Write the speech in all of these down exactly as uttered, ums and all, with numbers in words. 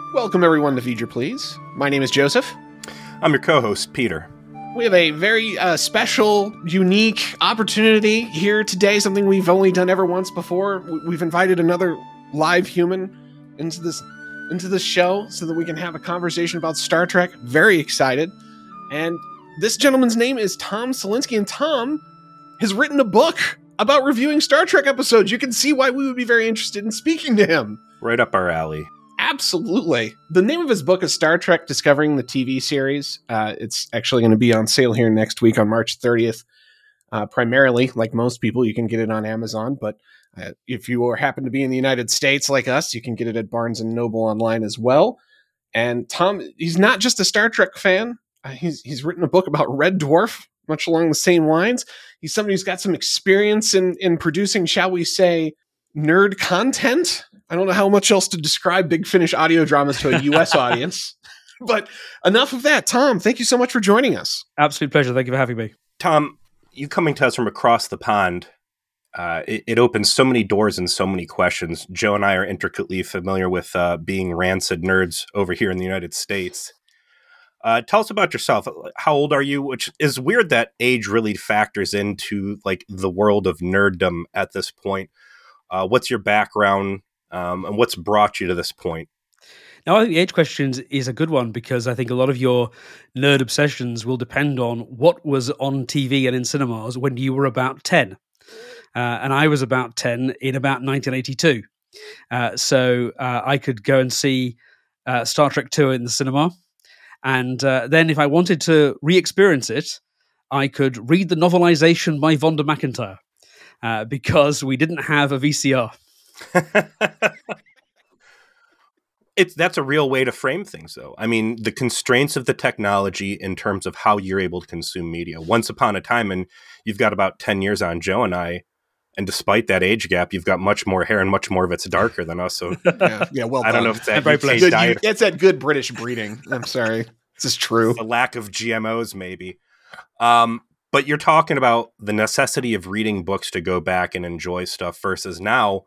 Welcome everyone to Feed Your Please. My name is Joseph. I'm your co-host, Peter. We have a very uh, special, unique opportunity here today, something we've only done ever once before. We've invited another live human into this into this show so that we can have a conversation about Star Trek. Very excited. And this gentleman's name is Tom Salinsky, and Tom has written a book about reviewing Star Trek episodes. You can see why we would be very interested in speaking to him. Right up our alley. Absolutely. The name of his book is Star Trek Discovering the T V Series. Uh, it's actually going to be on sale here next week on March thirtieth. Uh, primarily, like most people, you can get it on Amazon, but uh, if you are, happen to be in the United States like us, you can get it at Barnes and Noble online as well. And Tom, he's not just a Star Trek fan. Uh, he's he's written a book about Red Dwarf, much along the same lines. He's somebody who's got some experience in in producing, shall we say, nerd content. I don't know how much else to describe Big Finish audio dramas to a U S audience, but enough of that. Tom, thank you so much for joining us. Absolute pleasure. Thank you for having me. Tom, you coming to us from across the pond, uh, it, it opens so many doors and so many questions. Joe and I are intricately familiar with uh, being rancid nerds over here in the United States. Uh, tell us about yourself. How old are you? Which is weird that age really factors into like the world of nerddom at this point. Uh, what's your background? Um, and what's brought you to this point? Now, I think the age question is a good one because I think a lot of your nerd obsessions will depend on what was on T V and in cinemas when you were about ten. Uh, and I was about ten in about nineteen eighty-two. Uh, so uh, I could go and see uh, Star Trek two in the cinema. And uh, then if I wanted to re-experience it, I could read the novelization by Vonda McIntyre uh, because we didn't have a V C R. It's that's a real way to frame things, though. I mean, the constraints of the technology in terms of how you're able to consume media. Once upon a time, and you've got about ten years on Joe and I, and despite that age gap, you've got much more hair and much more of it's darker than us. So yeah, yeah well, I don't done. know if that very good, you, it's that good British breeding. I'm sorry, this is true. The lack of G M Os, maybe. Um, but you're talking about the necessity of reading books to go back and enjoy stuff versus now.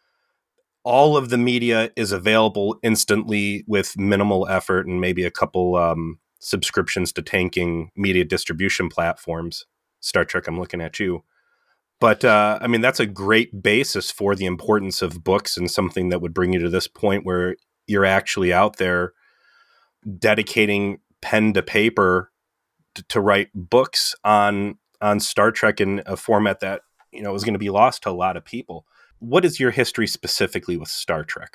All of the media is available instantly with minimal effort and maybe a couple um, subscriptions to tanking media distribution platforms. Star Trek, I'm looking at you. But, uh, I mean, that's a great basis for the importance of books and something that would bring you to this point where you're actually out there dedicating pen to paper to, to write books on on Star Trek in a format that, you know, is going to be lost to a lot of people. What is your history specifically with Star Trek?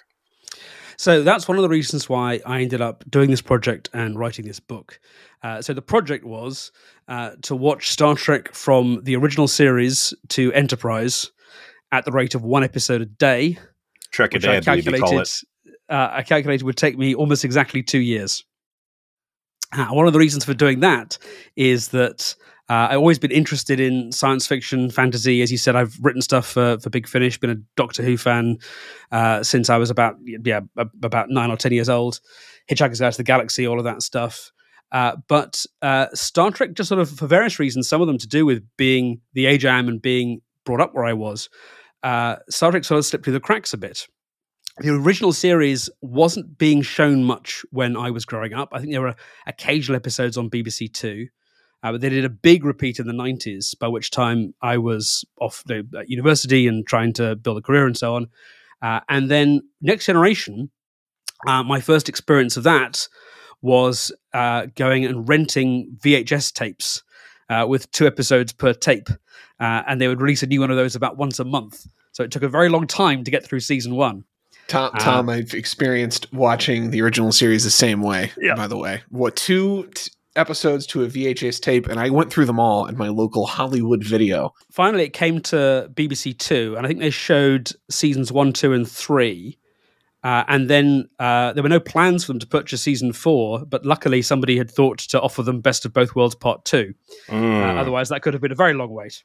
So that's one of the reasons why I ended up doing this project and writing this book. Uh, so the project was uh, to watch Star Trek from the original series to Enterprise at the rate of one episode a day. Trek a day, I, I believe you call it. Uh, I calculated would take me almost exactly two years. Uh, one of the reasons for doing that is that Uh, I've always been interested in science fiction, fantasy. As you said, I've written stuff for, for Big Finish, been a Doctor Who fan uh, since I was about yeah about nine or ten years old. Hitchhiker's Guide to the Galaxy, all of that stuff. Uh, but uh, Star Trek, just sort of for various reasons, some of them to do with being the age I am and being brought up where I was, uh, Star Trek sort of slipped through the cracks a bit. The original series wasn't being shown much when I was growing up. I think there were occasional episodes on B B C Two. Uh, but they did a big repeat in the nineties, by which time I was off the, at university and trying to build a career and so on. Uh, and then Next Generation, uh, my first experience of that was uh, going and renting V H S tapes uh, with two episodes per tape. Uh, and they would release a new one of those about once a month. So it took a very long time to get through season one. Tom, Tom uh, I've experienced watching the original series the same way, yeah. by the way. What, two... T- episodes to a V H S tape, and I went through them all in my local Hollywood Video. Finally, it came to B B C Two, and I think they showed seasons one, two, and three. Uh, and then uh, there were no plans for them to purchase season four, but luckily somebody had thought to offer them Best of Both Worlds Part Two. Mm. Uh, otherwise, that could have been a very long wait.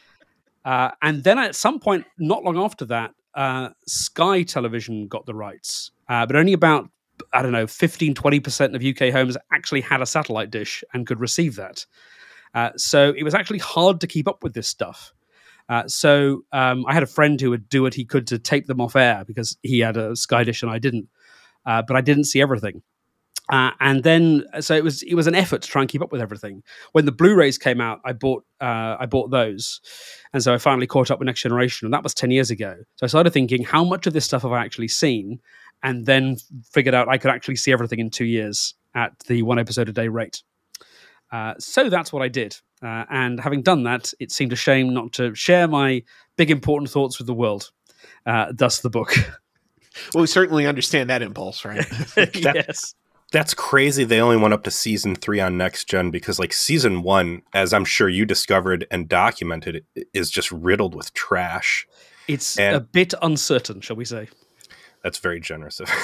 Uh, and then at some point, not long after that, uh, Sky Television got the rights, uh, but only about I don't know, fifteen, twenty percent of U K homes actually had a satellite dish and could receive that. Uh, so it was actually hard to keep up with this stuff. Uh, so um, I had a friend who would do what he could to tape them off air because he had a Sky dish and I didn't. uh, but I didn't see everything. Uh, and then, so it was it was an effort to try and keep up with everything. When the Blu-rays came out, I bought uh, I bought those, and so I finally caught up with Next Generation, and that was ten years ago. So I started thinking, how much of this stuff have I actually seen? And then figured out I could actually see everything in two years at the one episode a day rate. Uh, so that's what I did. Uh, and having done that, it seemed a shame not to share my big important thoughts with the world. Uh, thus the book. Well, we certainly understand that impulse, right? Yes. That's crazy. They only went up to season three on Next Gen because, like, season one, as I'm sure you discovered and documented, is just riddled with trash. It's and a bit uncertain, shall we say? That's very generous of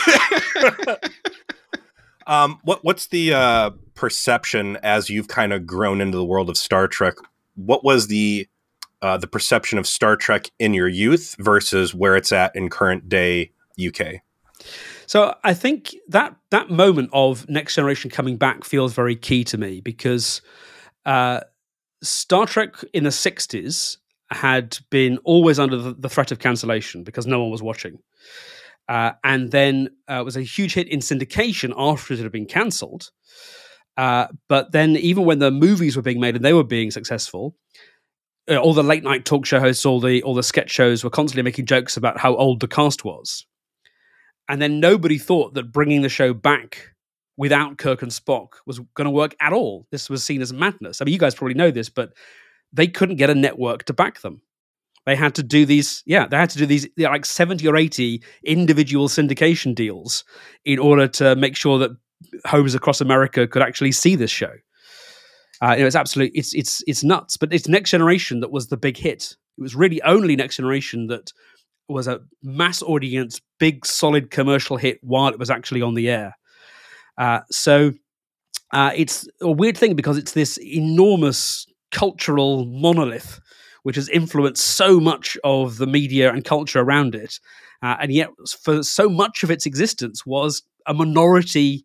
um, what what's the uh, perception as you've kind of grown into the world of Star Trek? What was the uh, the perception of Star Trek in your youth versus where it's at in current day U K? So I think that that moment of Next Generation coming back feels very key to me because uh, Star Trek in the sixties had been always under the, the threat of cancellation because no one was watching. Uh, and then uh, it was a huge hit in syndication after it had been cancelled. Uh, but then even when the movies were being made and they were being successful, uh, all the late night talk show hosts, all the all the sketch shows were constantly making jokes about how old the cast was. And then nobody thought that bringing the show back without Kirk and Spock was going to work at all. This was seen as madness. I mean, you guys probably know this, but they couldn't get a network to back them. They had to do these, yeah, they had to do these like seventy or eighty individual syndication deals in order to make sure that homes across America could actually see this show. Uh, you know, it's absolutely, it's it's it's nuts. But it's Next Generation that was the big hit. It was really only Next Generation that was a mass audience, big, solid commercial hit while it was actually on the air. Uh, so uh, it's a weird thing because it's this enormous cultural monolith which has influenced so much of the media and culture around it. Uh, and yet, for so much of its existence was a minority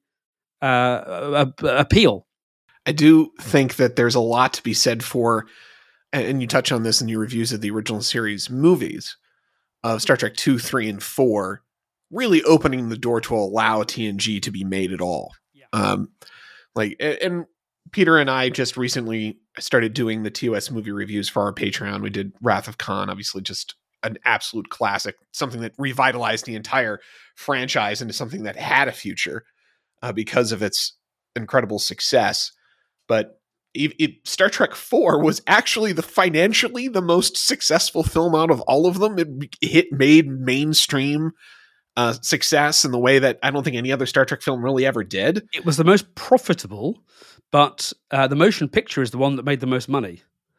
uh, a, a appeal. I do think that there's a lot to be said for, and you touch on this in your reviews of the original series movies, of Star Trek two, three, and four, really opening the door to allow T N G to be made at all. Yeah. Um, like, and Peter and I just recently started doing the T O S movie reviews for our Patreon. We did Wrath of Khan, obviously just an absolute classic, something that revitalized the entire franchise into something that had a future uh, because of its incredible success. But It, it, Star Trek four was actually the financially the most successful film out of all of them. It hit made mainstream uh, success in the way that I don't think any other Star Trek film really ever did. It was the most profitable, but uh, the motion picture is the one that made the most money.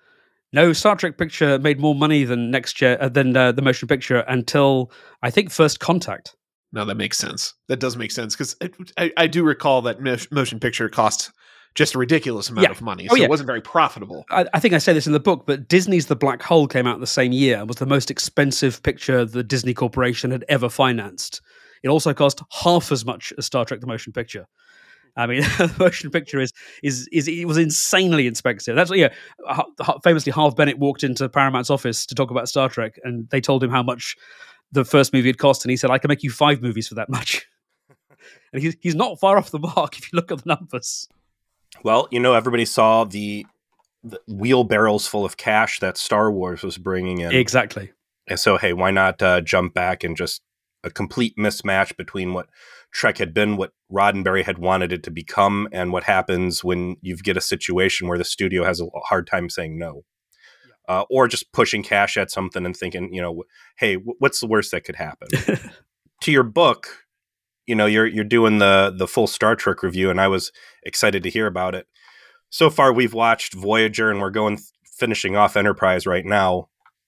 No Star Trek picture made more money than next year uh, than uh, the motion picture until I think First Contact. No, that makes sense. That does make sense because I, I do recall that motion picture cost just a ridiculous amount yeah. of money. Oh, so yeah. It wasn't very profitable. I, I think I say this in the book, but Disney's The Black Hole came out the same year and was the most expensive picture the Disney Corporation had ever financed. It also cost half as much as Star Trek the Motion Picture. I mean, the motion picture is is is it was insanely expensive. That's yeah. Famously, Harve Bennett walked into Paramount's office to talk about Star Trek, and they told him how much the first movie had cost, and he said, "I can make you five movies for that much." And he's he's not far off the mark if you look at the numbers. Well, you know, everybody saw the, the wheelbarrows full of cash that Star Wars was bringing in. Exactly. And so, hey, why not uh, jump back and just a complete mismatch between what Trek had been, what Roddenberry had wanted it to become, and what happens when you get a situation where the studio has a hard time saying no. Yeah. Uh, or just pushing cash at something and thinking, you know, hey, w- what's the worst that could happen? To your book, you know, you're you're doing the the full Star Trek review, and I was excited to hear about it. So far, we've watched Voyager, and we're going finishing off Enterprise right now.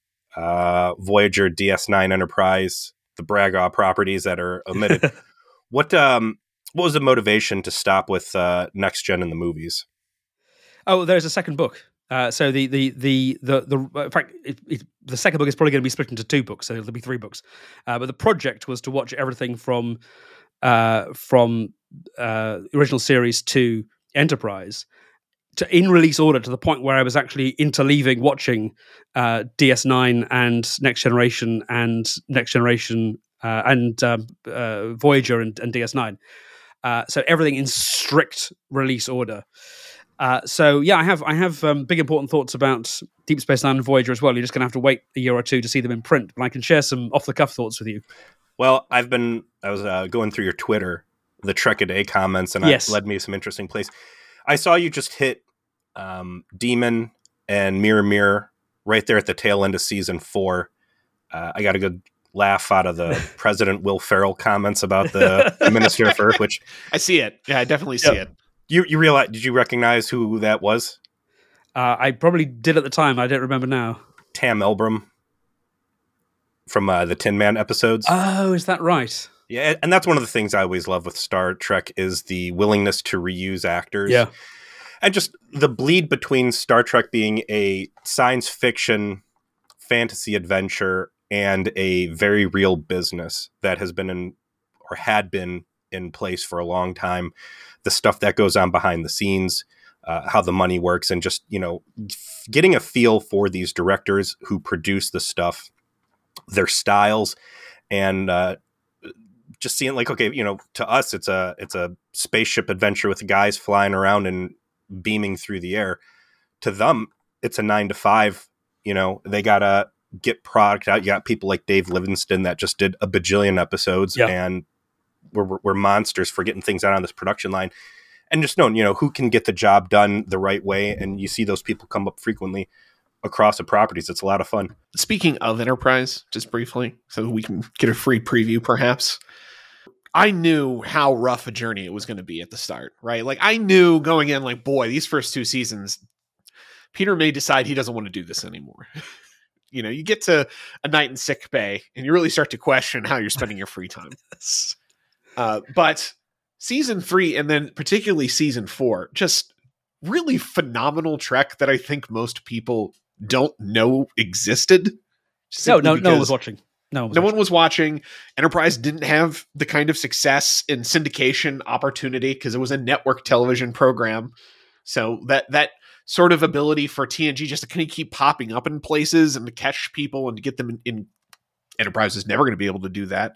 Uh, Voyager, D S nine, Enterprise, the Braga properties that are omitted. what um what was the motivation to stop with uh, Next Gen in the movies? Oh, there's a second book. Uh, so the the the the, the in fact, it, it, the second book is probably going to be split into two books, so there'll be three books. Uh, but the project was to watch everything from. Uh, from uh, original series to Enterprise to in release order to the point where I was actually interleaving watching uh, D S nine and Next Generation and Next Generation uh, and um, uh, Voyager and, and D S nine. Uh, so everything in strict release order. Uh, so yeah, I have I have um, big important thoughts about Deep Space Nine and Voyager as well. You're just going to have to wait a year or two to see them in print, but I can share some off the cuff thoughts with you. Well, I've been I was uh, going through your Twitter, the Trek a Day comments, and yes. it led me to some interesting place. I saw you just hit um, Demon and Mirror Mirror right there at the tail end of season four. Uh, I got a good laugh out of the President Will Ferrell comments about the Minister of Earth, which I see it. Yeah, I definitely see yeah. it. You you realize? Did you recognize who that was? Uh, I probably did at the time. I don't remember now. Tam Elbram from uh, the Tin Man episodes. Oh, is that right? Yeah, and that's one of the things I always love with Star Trek is the willingness to reuse actors. Yeah, and just the bleed between Star Trek being a science fiction, fantasy adventure and a very real business that has been in or had been in place for a long time. The stuff that goes on behind the scenes, uh, how the money works, and just, you know, getting a feel for these directors who produce the stuff, their styles, and uh, just seeing like, okay, you know, to us, it's a it's a spaceship adventure with guys flying around and beaming through the air. To them, it's a nine to five. You know, they gotta get product out. You got people like Dave Livingston that just did a bajillion episodes, yeah. and we're, we're monsters for getting things out on this production line. And just knowing, you know, who can get the job done the right way. And you see those people come up frequently across the properties. It's a lot of fun. Speaking of Enterprise, just briefly, so we can get a free preview, perhaps. I knew how rough a journey it was going to be at the start, right? Like I knew going in, like, boy, these first two seasons, Peter may decide he doesn't want to do this anymore. You know, you get to a night in sick bay and you really start to question how you're spending your free time. Uh, but season three, and then particularly season four, just really phenomenal Trek that I think most people don't know existed. No, no, no one was watching. No, one was, no watching. one was watching. Enterprise didn't have the kind of success in syndication opportunity because it was a network television program. So that that sort of ability for T N G just to kind of keep popping up in places and to catch people and to get them in, in Enterprise is never going to be able to do that.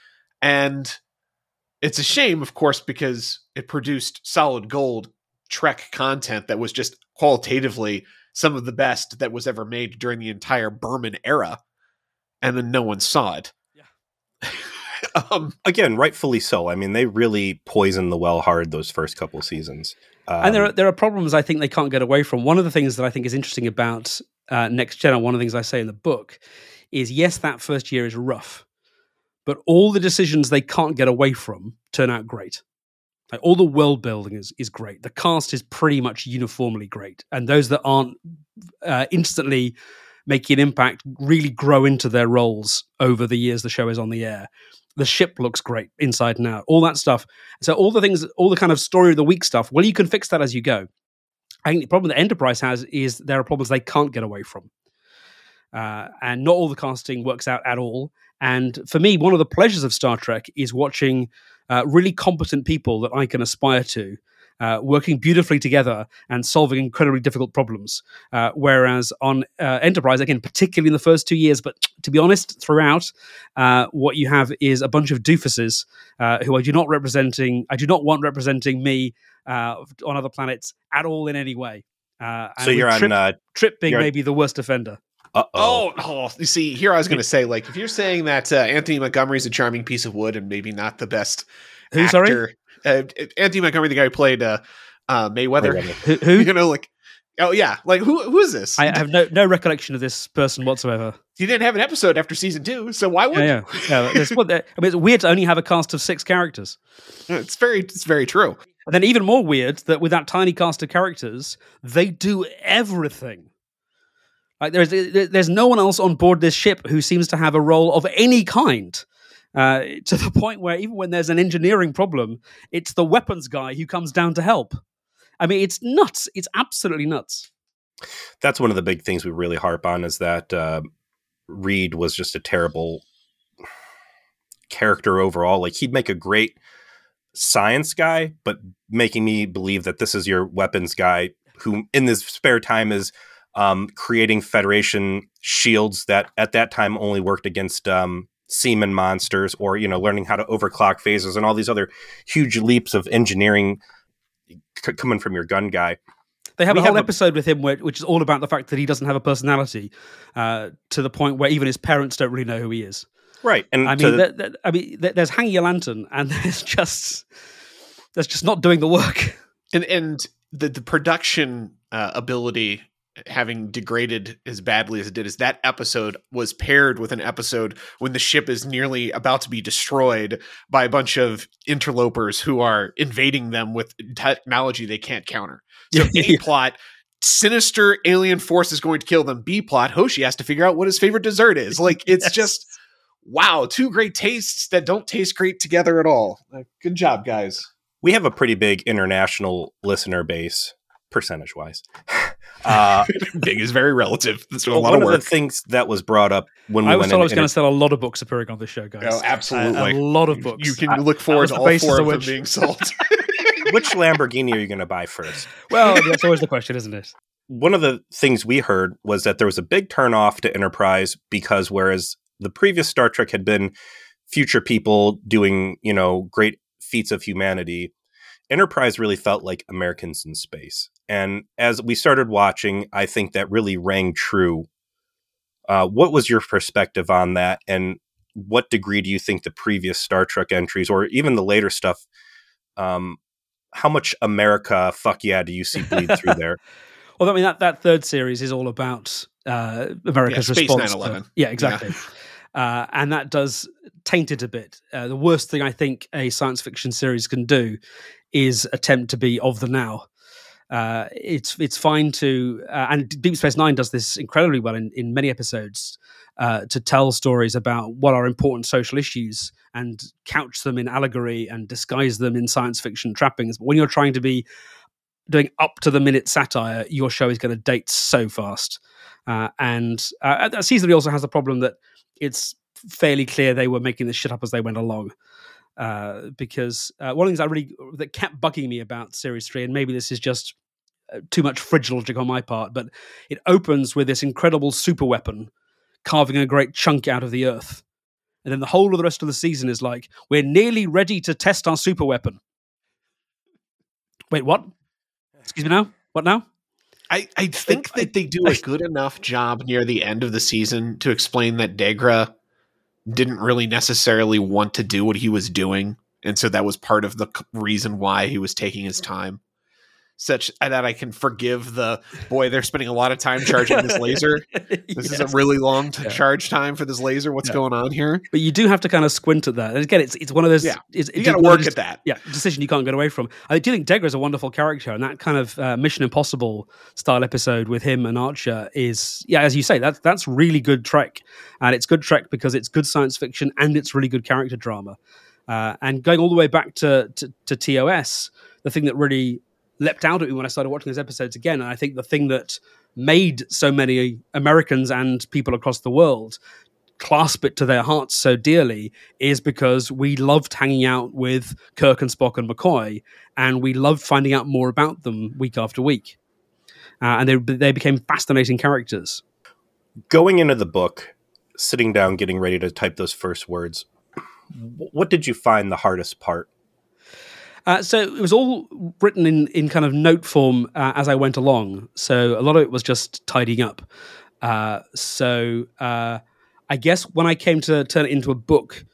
And it's a shame, of course, because it produced solid gold Trek content that was just qualitatively some of the best that was ever made during the entire Berman era. And then no one saw it. Yeah. um, Again, rightfully so. I mean, they really poisoned the well hard those first couple of seasons. Um, and there are, there are problems I think they can't get away from. One of the things that I think is interesting about uh, Next Gen, and one of the things I say in the book, is yes, that first year is rough. But all the decisions they can't get away from turn out great. Like all the world building is is great. The cast is pretty much uniformly great. And those that aren't uh, instantly making an impact really grow into their roles over the years the show is on the air. The ship looks great inside and out, all that stuff. So all the things, all the kind of story of the week stuff, well, you can fix that as you go. I think the problem that Enterprise has is there are problems they can't get away from. Uh, and not all the casting works out at all. And for me, one of the pleasures of Star Trek is watching uh, really competent people that I can aspire to uh, working beautifully together and solving incredibly difficult problems. Uh, whereas on uh, Enterprise, again, particularly in the first two years, but to be honest, throughout, uh, what you have is a bunch of doofuses uh, who I do not representing. I do not want representing me uh, on other planets at all in any way. Uh, so you're Trip, on uh, Trip being maybe the worst offender. Uh-oh. Oh, oh, you see, here I was going to say, like, if you're saying that uh, Anthony Montgomery's a charming piece of wood and maybe not the best Who, actor. sorry? Uh, Anthony Montgomery, the guy who played uh, uh, Mayweather. Mayweather. Who? You know, like, oh, yeah. Like, who who is this? I have no no recollection of this person whatsoever. He didn't have an episode after season two, so why would yeah, you? Yeah, yeah. What, I mean, it's weird to only have a cast of six characters. It's very, it's very true. And then even more weird that with that tiny cast of characters, they do everything. Like there's there's no one else on board this ship who seems to have a role of any kind, uh, to the point where even when there's an engineering problem, it's the weapons guy who comes down to help. I mean, it's nuts. It's absolutely nuts. That's one of the big things we really harp on is that uh, Reed was just a terrible character overall. Like he'd make a great science guy, but making me believe that this is your weapons guy who in his spare time is Um, creating Federation shields that at that time only worked against um, seaman monsters, or, you know, learning how to overclock phasers and all these other huge leaps of engineering c- coming from your gun guy. They have We a whole have a- episode with him where, which is all about the fact that he doesn't have a personality, uh, to the point where even his parents don't really know who he is. Right. And I to mean, the- th- th- I mean, th- there's hanging a lantern, and there's just there's just not doing the work. And and the the production uh, ability having degraded as badly as it did is that episode was paired with an episode when the ship is nearly about to be destroyed by a bunch of interlopers who are invading them with technology they can't counter. So A plot, sinister alien force is going to kill them. B plot, Hoshi has to figure out what his favorite dessert is. Like, it's Yes. just, wow, two great tastes that don't taste great together at all. Uh, good job, guys. we have a pretty big international listener base, percentage wise. Uh, Big is very relative. That's a Well, lot one of of work. the things that was brought up when we I was went told in, I was in going a- to sell a lot of books appearing on this show, guys. Oh, absolutely. A, a lot of books. You can I- look that forward was to the all basis four on of them which- being sold. which Lamborghini are you going to buy first? Well, that's always the question, isn't it? One of the things we heard was that there was a big turnoff to Enterprise because whereas the previous Star Trek had been future people doing, you know, great feats of humanity, Enterprise really felt like Americans in space. And as we started watching, I think that really rang true. Uh, what was your perspective on that? And what degree do you think the previous Star Trek entries, or even the later stuff, um, how much America, fuck yeah, do you see bleed through there? Well, I mean, that, that third series is all about uh, America's Yeah, Space response. nine eleven. To, yeah, exactly. Uh, and that does taint it a bit. Uh, the worst thing I think a science fiction series can do is attempt to be of the now. Uh, it's it's fine to, uh, and Deep Space Nine does this incredibly well in, in many episodes, uh, to tell stories about what are important social issues and couch them in allegory and disguise them in science fiction trappings. But when you're trying to be doing up to the minute satire, your show is going to date so fast. Uh, and uh, that season also has the problem that it's fairly clear they were making this shit up as they went along. Uh, because uh, one of the things I really that kept bugging me about series three, and maybe this is just uh, too much fridge logic on my part, but it opens with this incredible super weapon carving a great chunk out of the earth, and then the whole of the rest of the season is like, we're nearly ready to test our super weapon. Wait, what? Excuse me now? What now? I, I think I- that they do a good enough job near the end of the season to explain that Degra didn't really necessarily want to do what he was doing. And so that was part of the c- reason why he was taking his time. Such that I can forgive the, boy, they're spending a lot of time charging this laser. This is a Yes. really long t- Yeah. charge time for this laser. What's Yeah. going on here? But you do have to kind of squint at that. And again, it's it's one of those. Yeah. It's, You it's got to one of work those- at that. Yeah, decision you can't get away from. I do think Degra is a wonderful character, and that kind of uh, Mission Impossible style episode with him and Archer is, yeah, as you say, that's that's really good Trek, and it's good Trek because it's good science fiction and it's really good character drama. Uh, and going all the way back to, to to T O S, the thing that really leapt out at me when I started watching those episodes again, and I think the thing that made so many Americans and people across the world clasp it to their hearts so dearly is because we loved hanging out with Kirk and Spock and McCoy, and we loved finding out more about them week after week. Uh, and they they became fascinating characters. Going into the book, sitting down, getting ready to type those first words, wh- what did you find the hardest part? Uh, so it was all written in, in kind of note form uh, as I went along. So a lot of it was just tidying up. Uh, so uh, I guess when I came to turn it into a book,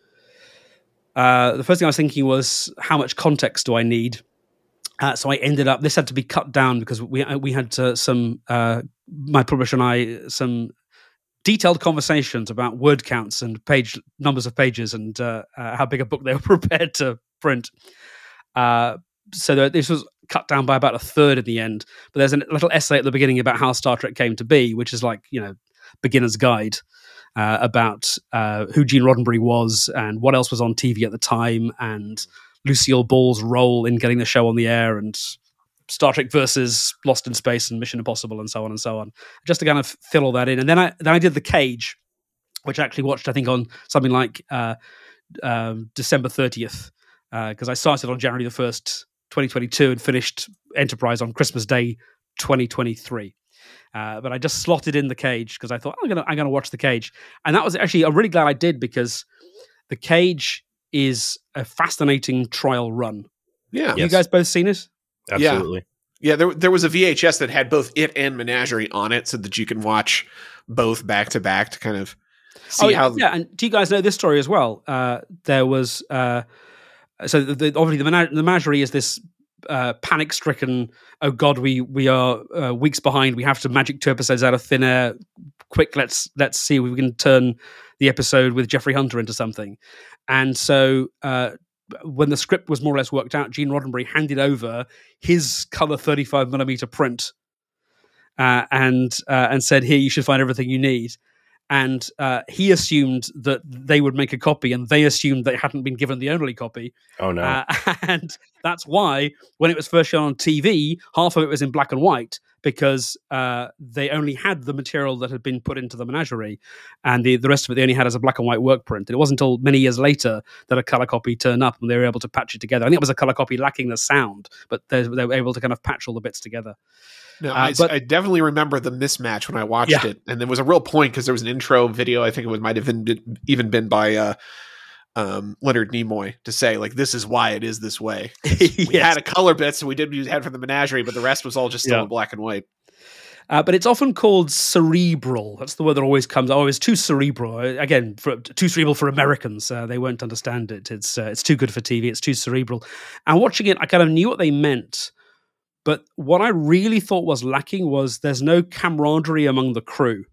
uh, the first thing I was thinking was, how much context do I need? Uh, so I ended up, this had to be cut down because we we had uh, some, uh, my publisher and I, some detailed conversations about word counts and page numbers of pages and uh, uh, how big a book they were prepared to print. Uh, so that this was cut down by about a third in the end. But there's a little essay at the beginning about how Star Trek came to be, which is like, you know, beginner's guide uh, about uh, who Gene Roddenberry was and what else was on T V at the time, and Lucille Ball's role in getting the show on the air, and Star Trek versus Lost in Space and Mission Impossible, and so on and so on. Just to kind of fill all that in, and then I then I did The Cage, which I actually watched, I think, on something like uh, um, December thirtieth. Because uh, I started on January the first, twenty twenty-two, and finished Enterprise on Christmas Day, twenty twenty-three. Uh, but I just slotted in The Cage because I thought, I'm gonna I'm gonna watch The Cage, and that was actually, I'm really glad I did, because The Cage is a fascinating trial run. Yeah. Have Yes. you guys both seen it? Absolutely. Yeah, there there was a V H S that had both it and Menagerie on it, so that you can watch both back to back to kind of see oh, yeah, how. yeah, and do you guys know this story as well? Uh, there was uh, so the, the, obviously the, Mena- the Menagerie is this uh, panic-stricken. Oh God, we we are uh, weeks behind. We have to magic two episodes out of thin air. Quick, let's let's see if we can turn the episode with Jeffrey Hunter into something. And so uh, when the script was more or less worked out, Gene Roddenberry handed over his color thirty-five millimeter print uh, and uh, and said, "Here, you should find everything you need." And uh, he assumed that they would make a copy, and they assumed they hadn't been given the only copy. Oh no. Uh, and that's why, when it was first shown on T V, half of it was in black and white, because uh, they only had the material that had been put into the Menagerie, and the, the rest of it they only had as a black and white work print. And it wasn't until many years later that a color copy turned up and they were able to patch it together. I think it was a color copy lacking the sound, but they, they were able to kind of patch all the bits together. No, Uh, I, but- I definitely remember the mismatch when I watched Yeah. it, and there was a real point because there was an intro video. I think it was might have been, even been by uh, um, Leonard Nimoy to say like, "This is why it is this way." We Yes. had a color bit, so we did use had for the Menagerie, but the rest was all just still Yeah. in black and white. Uh, but it's often called cerebral. That's the word that always comes. Oh, it's too cerebral. Uh, Again, for, too cerebral for Americans. Uh, they won't understand it. It's uh, it's too good for T V. It's too cerebral. And watching it, I kind of knew what they meant. But what I really thought was lacking was there's no camaraderie among the crew.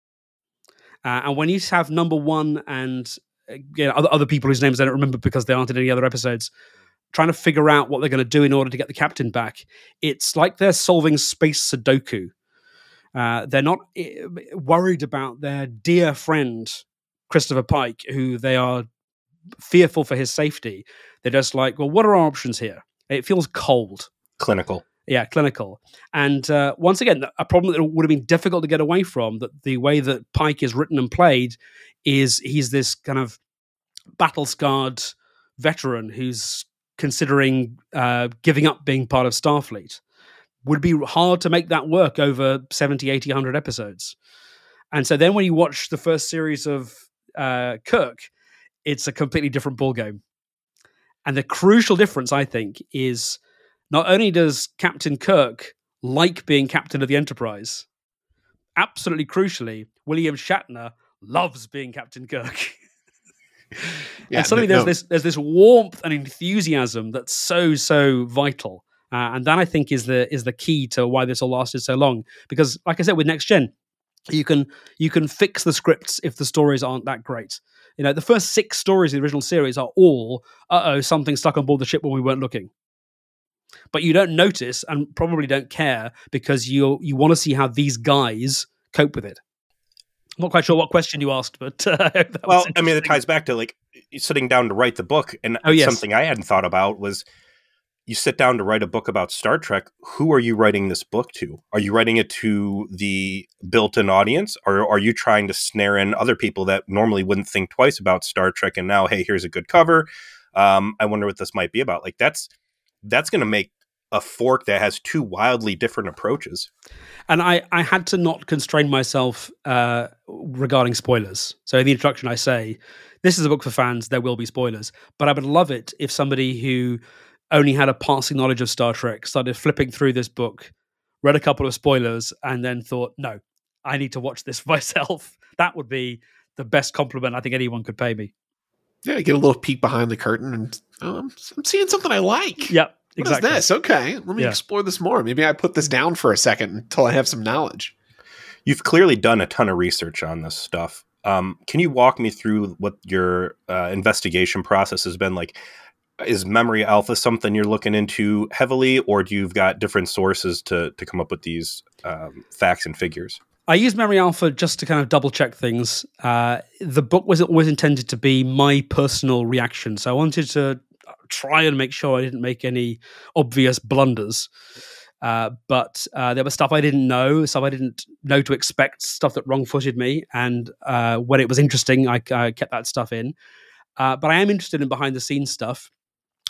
Uh, and when you have number one and uh, you know, other, other people whose names I don't remember because they aren't in any other episodes, trying to figure out what they're going to do in order to get the captain back, it's like they're solving space Sudoku. Uh, they're not uh, worried about their dear friend, Christopher Pike, who they are fearful for his safety. They're just like, well, what are our options here? It feels cold. Clinical. Yeah, clinical. And uh, once again, a problem that would have been difficult to get away from, that the way that Pike is written and played is he's this kind of battle-scarred veteran who's considering uh, giving up being part of Starfleet. Would be hard to make that work over seventy, eighty, one hundred episodes. And so then when you watch the first series of uh, Kirk, it's a completely different ballgame. And the crucial difference, I think, is not only does Captain Kirk like being captain of the Enterprise, absolutely crucially, William Shatner loves being Captain Kirk. Yeah, and suddenly no- there's no. this there's this warmth and enthusiasm that's so so vital, uh, and that I think is the is the key to why this all lasted so long. Because, like I said, with Next Gen, you can you can fix the scripts if the stories aren't that great. You know, the first six stories of the original series are all uh oh something stuck on board the ship when we weren't looking. But you don't notice and probably don't care because you you want to see how these guys cope with it. I'm not quite sure what question you asked, but uh, that Well, was I mean, it interesting. ties back to like sitting down to write the book, and Oh, yes. something I hadn't thought about was you sit down to write a book about Star Trek. Who are you writing this book to? Are you writing it to the built-in audience, or are you trying to snare in other people that normally wouldn't think twice about Star Trek? And now, hey, here's a good cover. Um, I wonder what this might be about. Like that's that's going to make a fork that has two wildly different approaches. And I, I had to not constrain myself uh, regarding spoilers. So in the introduction, I say, this is a book for fans. There will be spoilers. But I would love it if somebody who only had a passing knowledge of Star Trek started flipping through this book, read a couple of spoilers, and then thought, no, I need to watch this for myself. That would be the best compliment I think anyone could pay me. Yeah, you get a little peek behind the curtain, and oh, I'm, I'm seeing something I like. Yep, What exactly. is this? Okay, let me Yeah. explore this more. Maybe I put this down for a second until I have some knowledge. You've clearly done a ton of research on this stuff. Um, can you walk me through what your uh, investigation process has been like? Is Memory Alpha something you're looking into heavily, or do you've got different sources to to come up with these um, facts and figures? I use Memory Alpha just to kind of double check things. Uh, the book was always intended to be my personal reaction, so I wanted to try and make sure I didn't make any obvious blunders. Uh, but uh, there was stuff I didn't know, stuff I didn't know to expect, stuff that wrong-footed me. And uh, when it was interesting, I, I kept that stuff in. Uh, but I am interested in behind-the-scenes stuff.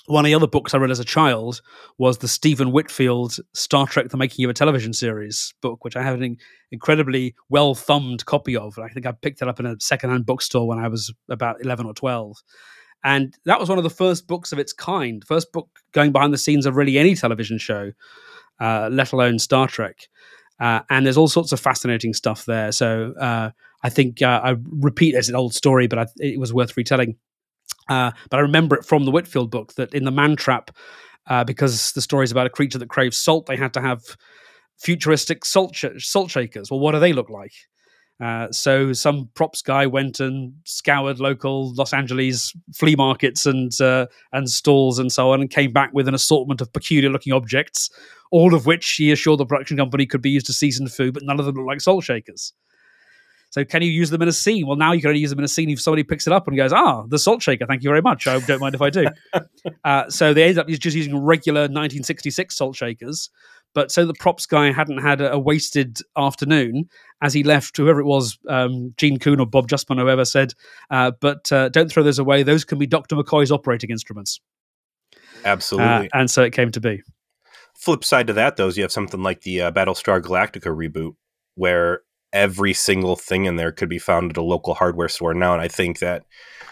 one of the other books I read as a child was the Stephen Whitfield Star Trek: The Making of a Television Series book, which I have an incredibly well-thumbed copy of. I think I picked it up in a secondhand bookstore when I was about eleven or twelve. And that was one of the first books of its kind, first book going behind the scenes of really any television show, uh, let alone Star Trek. Uh, and there's all sorts of fascinating stuff there. So uh, I think uh, I repeat it's an old story, but I, it was worth retelling. Uh, but I remember it from the Whitfield book that in the Man Trap, uh, because the story is about a creature that craves salt, they had to have futuristic salt sh- salt shakers. Well, what do they look like? Uh, so some props guy went and scoured local Los Angeles flea markets and uh, and stalls and so on, and came back with an assortment of peculiar-looking objects, all of which he assured the production company could be used to season food, but none of them look like salt shakers. So can you use them in a scene? Well, now you can only use them in a scene if somebody picks it up and goes, ah, the salt shaker, thank you very much. I don't mind if I do. uh, so they ended up just using regular nineteen sixty-six salt shakers. But so the props guy hadn't had a, a wasted afternoon as he left, whoever it was, um, Gene Kuhn or Bob Justman, or whoever said, uh, but uh, don't throw those away. Those can be Doctor McCoy's operating instruments. Absolutely. Uh, and so it came to be. Flip side to that, though, is you have something like the uh, Battlestar Galactica reboot, where every single thing in there could be found at a local hardware store now. And I think that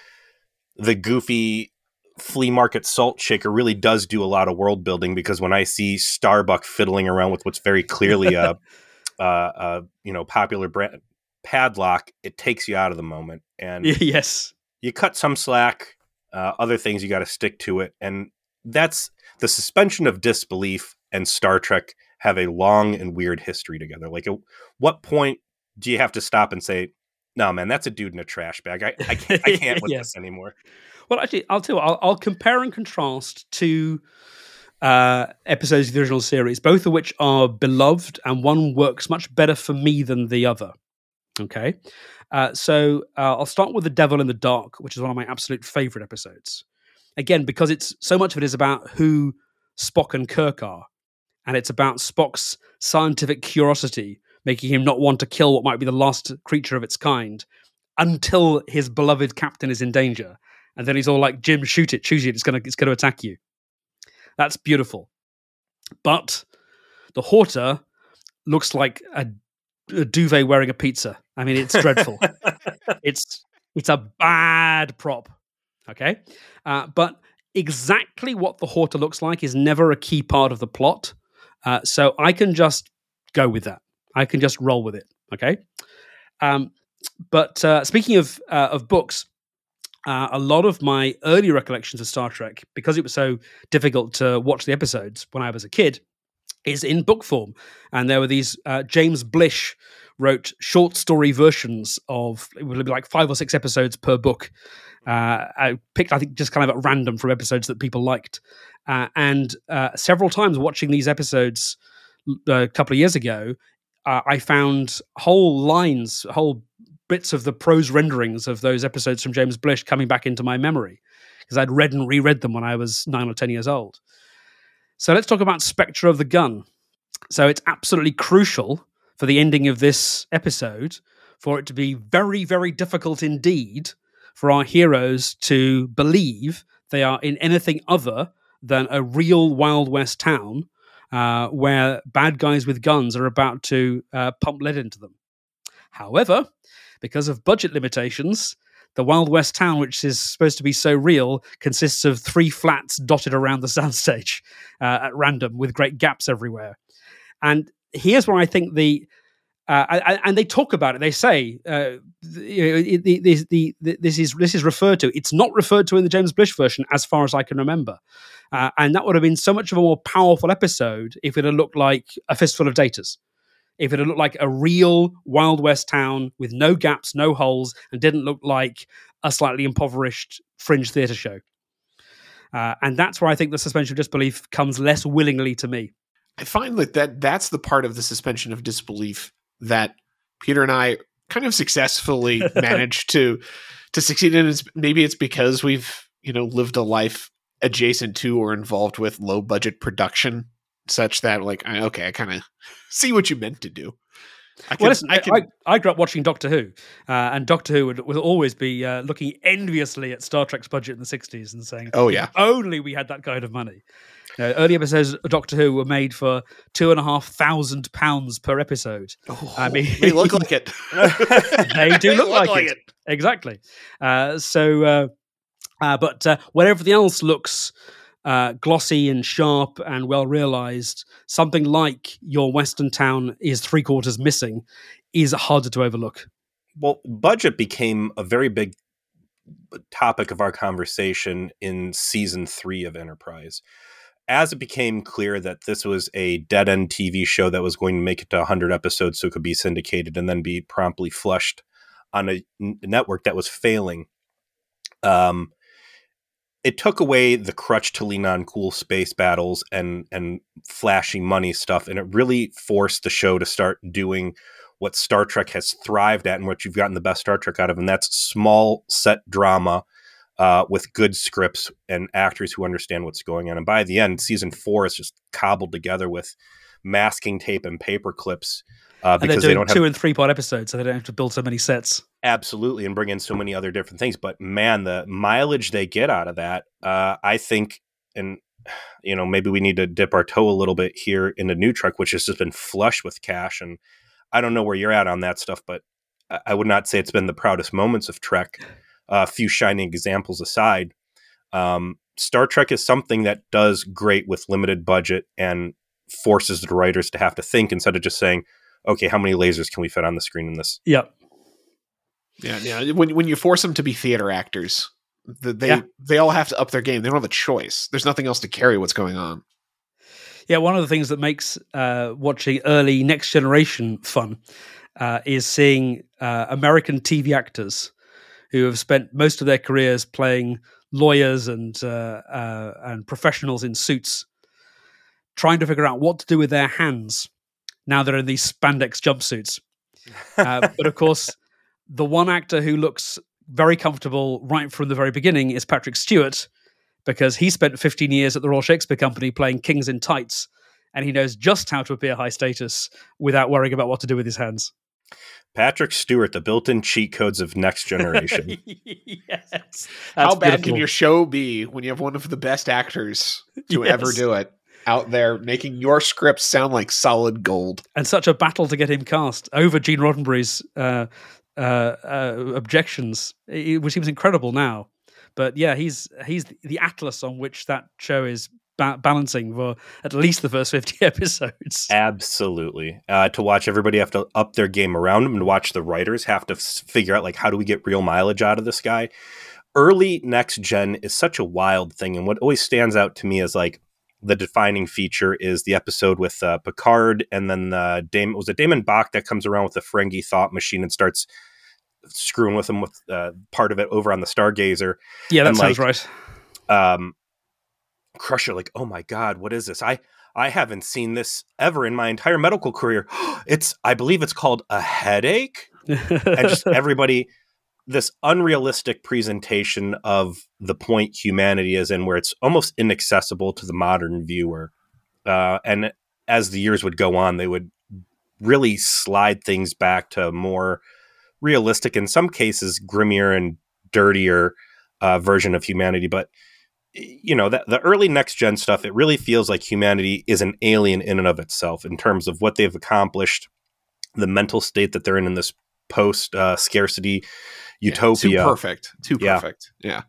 the goofy flea market salt shaker really does do a lot of world building, because when I see Starbuck fiddling around with what's very clearly a, a, a you know, popular brand padlock, it takes you out of the moment. And yes, you cut some slack, uh, other things you got to stick to it. And that's the suspension of disbelief and Star Trek have a long and weird history together. Like, at what point do you have to stop and say, no, man, that's a dude in a trash bag. I, I can't, I can't with yes. this anymore. Well, actually, I'll tell you what, I'll, I'll compare and contrast two uh, episodes of the original series, both of which are beloved, and one works much better for me than the other. Okay? Uh, so uh, I'll start with The Devil in the Dark, which is one of my absolute favorite episodes. Again, because it's so much of it is about who Spock and Kirk are, and it's about Spock's scientific curiosity, making him not want to kill what might be the last creature of its kind until his beloved captain is in danger. And then he's all like, Jim, shoot it, shoot it, it's going to it's going to attack you. That's beautiful. But the Horta looks like a, a duvet wearing a pizza. I mean, it's dreadful. it's it's a bad prop, okay? Uh, but exactly what the Horta looks like is never a key part of the plot. Uh, so I can just go with that. I can just roll with it, okay? Um, but uh, speaking of uh, of books, uh, a lot of my early recollections of Star Trek, because it was so difficult to watch the episodes when I was a kid, is in book form. And there were these, uh, James Blish wrote short story versions of, it would be like five or six episodes per book. Uh, I picked, I think, just kind of at random from episodes that people liked. Uh, and uh, several times watching these episodes uh, a couple of years ago, uh, I found whole lines, whole bits of the prose renderings of those episodes from James Blish coming back into my memory, because I'd read and reread them when I was nine or ten years old. So let's talk about Spectre of the Gun. So it's absolutely crucial for the ending of this episode for it to be very, very difficult indeed for our heroes to believe they are in anything other than a real Wild West town uh, where bad guys with guns are about to uh, pump lead into them. However, because of budget limitations, the Wild West town, which is supposed to be so real, consists of three flats dotted around the soundstage uh, at random with great gaps everywhere. And here's where I think the uh, I, and they talk about it. They say uh, the, the, the, the, the, this is this is referred to. It's not referred to in the James Blish version, as far as I can remember. Uh, and that would have been so much of a more powerful episode if it had looked like A Fistful of Datas. If it had looked like a real Wild West town with no gaps, no holes, and didn't look like a slightly impoverished fringe theatre show. Uh, and that's where I think the suspension of disbelief comes less willingly to me. I find that, that that's the part of the suspension of disbelief that Peter and I kind of successfully managed to to succeed in. It's, maybe it's because we've, you know, lived a life adjacent to or involved with low budget production, such that like, I, okay, I kind of see what you meant to do. I can, well, listen, I, I, can, I, I grew up watching Doctor Who, uh, and Doctor Who would, would always be uh, looking enviously at Star Trek's budget in the sixties and saying, Oh, if yeah. only we had that kind of money. You know, early episodes of Doctor Who were made for two and a half thousand pounds per episode. oh, I mean, they look like it. they do They look, look like, like it. it. Exactly. Uh, so, uh, uh, but uh, where everything else looks uh, glossy and sharp and well realized, something like your Western town is three quarters missing is harder to overlook. Well, budget became a very big topic of our conversation in season three of Enterprise. As it became clear that this was a dead-end T V show that was going to make it to one hundred episodes so it could be syndicated and then be promptly flushed on a n- network that was failing, um, it took away the crutch to lean on cool space battles and, and flashy money stuff, and it really forced the show to start doing what Star Trek has thrived at and what you've gotten the best Star Trek out of, and that's small set drama uh, with good scripts and actors who understand what's going on. And by the end, season four is just cobbled together with masking tape and paper clips uh, because and they're they doing don't two have and three part episodes, so they don't have to build so many sets. absolutely and bring in so many other different things. But man, the mileage they get out of that, uh, I think, and you know, maybe we need to dip our toe a little bit here into New Trek, which has just been flush with cash. And I don't know where you're at on that stuff, but I would not say it's been the proudest moments of Trek. A uh, few shining examples aside, um, Star Trek is something that does great with limited budget and forces the writers to have to think instead of just saying, okay, how many lasers can we fit on the screen in this? Yeah. Yeah, yeah. When when you force them to be theater actors, the, they Yeah. they all have to up their game. They don't have a choice. There's nothing else to carry what's going on. Yeah, one of the things that makes uh, watching early Next Generation fun uh, is seeing uh, American T V actors who have spent most of their careers playing lawyers and uh, uh, and professionals in suits, trying to figure out what to do with their hands now they're in these spandex jumpsuits. Uh, but of course, the one actor who looks very comfortable right from the very beginning is Patrick Stewart, because he spent fifteen years at the Royal Shakespeare Company playing kings in tights, and he knows just how to appear high status without worrying about what to do with his hands. Patrick Stewart, the built-in cheat codes of Next Generation. Yes. How That's bad can beautiful. your show be when you have one of the best actors to Yes. ever do it out there making your script sound like solid gold? And such a battle to get him cast over Gene Roddenberry's uh, uh, uh, objections, it- which seems incredible now. But yeah, he's he's the atlas on which that show is ba- balancing for at least the first fifty episodes. Absolutely. Uh, to watch everybody have to up their game around him and watch the writers have to f- figure out, like, how do we get real mileage out of this guy? Early Next Gen is such a wild thing. And what always stands out to me as like the defining feature is the episode with uh, Picard and then uh, Damon, was it Damon Bach that comes around with the Ferengi thought machine and starts screwing with him with uh, part of it over on the Stargazer. Yeah, that and, sounds like, right. Um, Crusher, like, oh my God, what is this? I I haven't seen this ever in my entire medical career. It's, I believe it's called a headache. And just everybody, this unrealistic presentation of the point humanity is in, where it's almost inaccessible to the modern viewer. Uh, and as the years would go on, they would really slide things back to more realistic, in some cases, grimmier and dirtier uh, version of humanity. But you know, that the early Next Gen stuff, it really feels like humanity is an alien in and of itself in terms of what they've accomplished, the mental state that they're in in this post uh, scarcity utopia. Yeah, too perfect. Too Yeah. perfect. Yeah.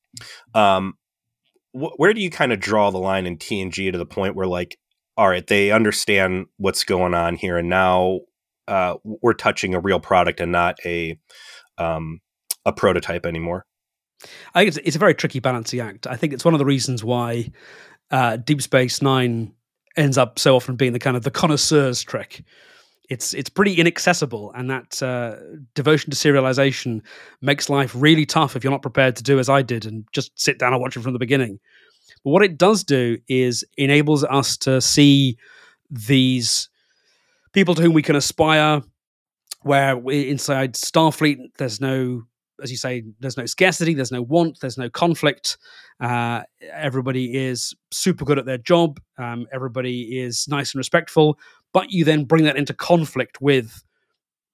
Um, wh- where do you kind of draw the line in T N G to the point where, like, all right, they understand what's going on here, and now uh, we're touching a real product and not a um, a prototype anymore? I think it's, it's a very tricky balancing act. I think it's one of the reasons why uh, Deep Space Nine ends up so often being the kind of the connoisseur's Trek. It's it's pretty inaccessible, and that uh, devotion to serialization makes life really tough if you're not prepared to do as I did and just sit down and watch it from the beginning. But what it does do is enables us to see these people to whom we can aspire, where we, inside Starfleet, there's no, as you say, there's no scarcity, there's no want, there's no conflict. Uh, everybody is super good at their job. Um, everybody is nice and respectful. But you then bring that into conflict with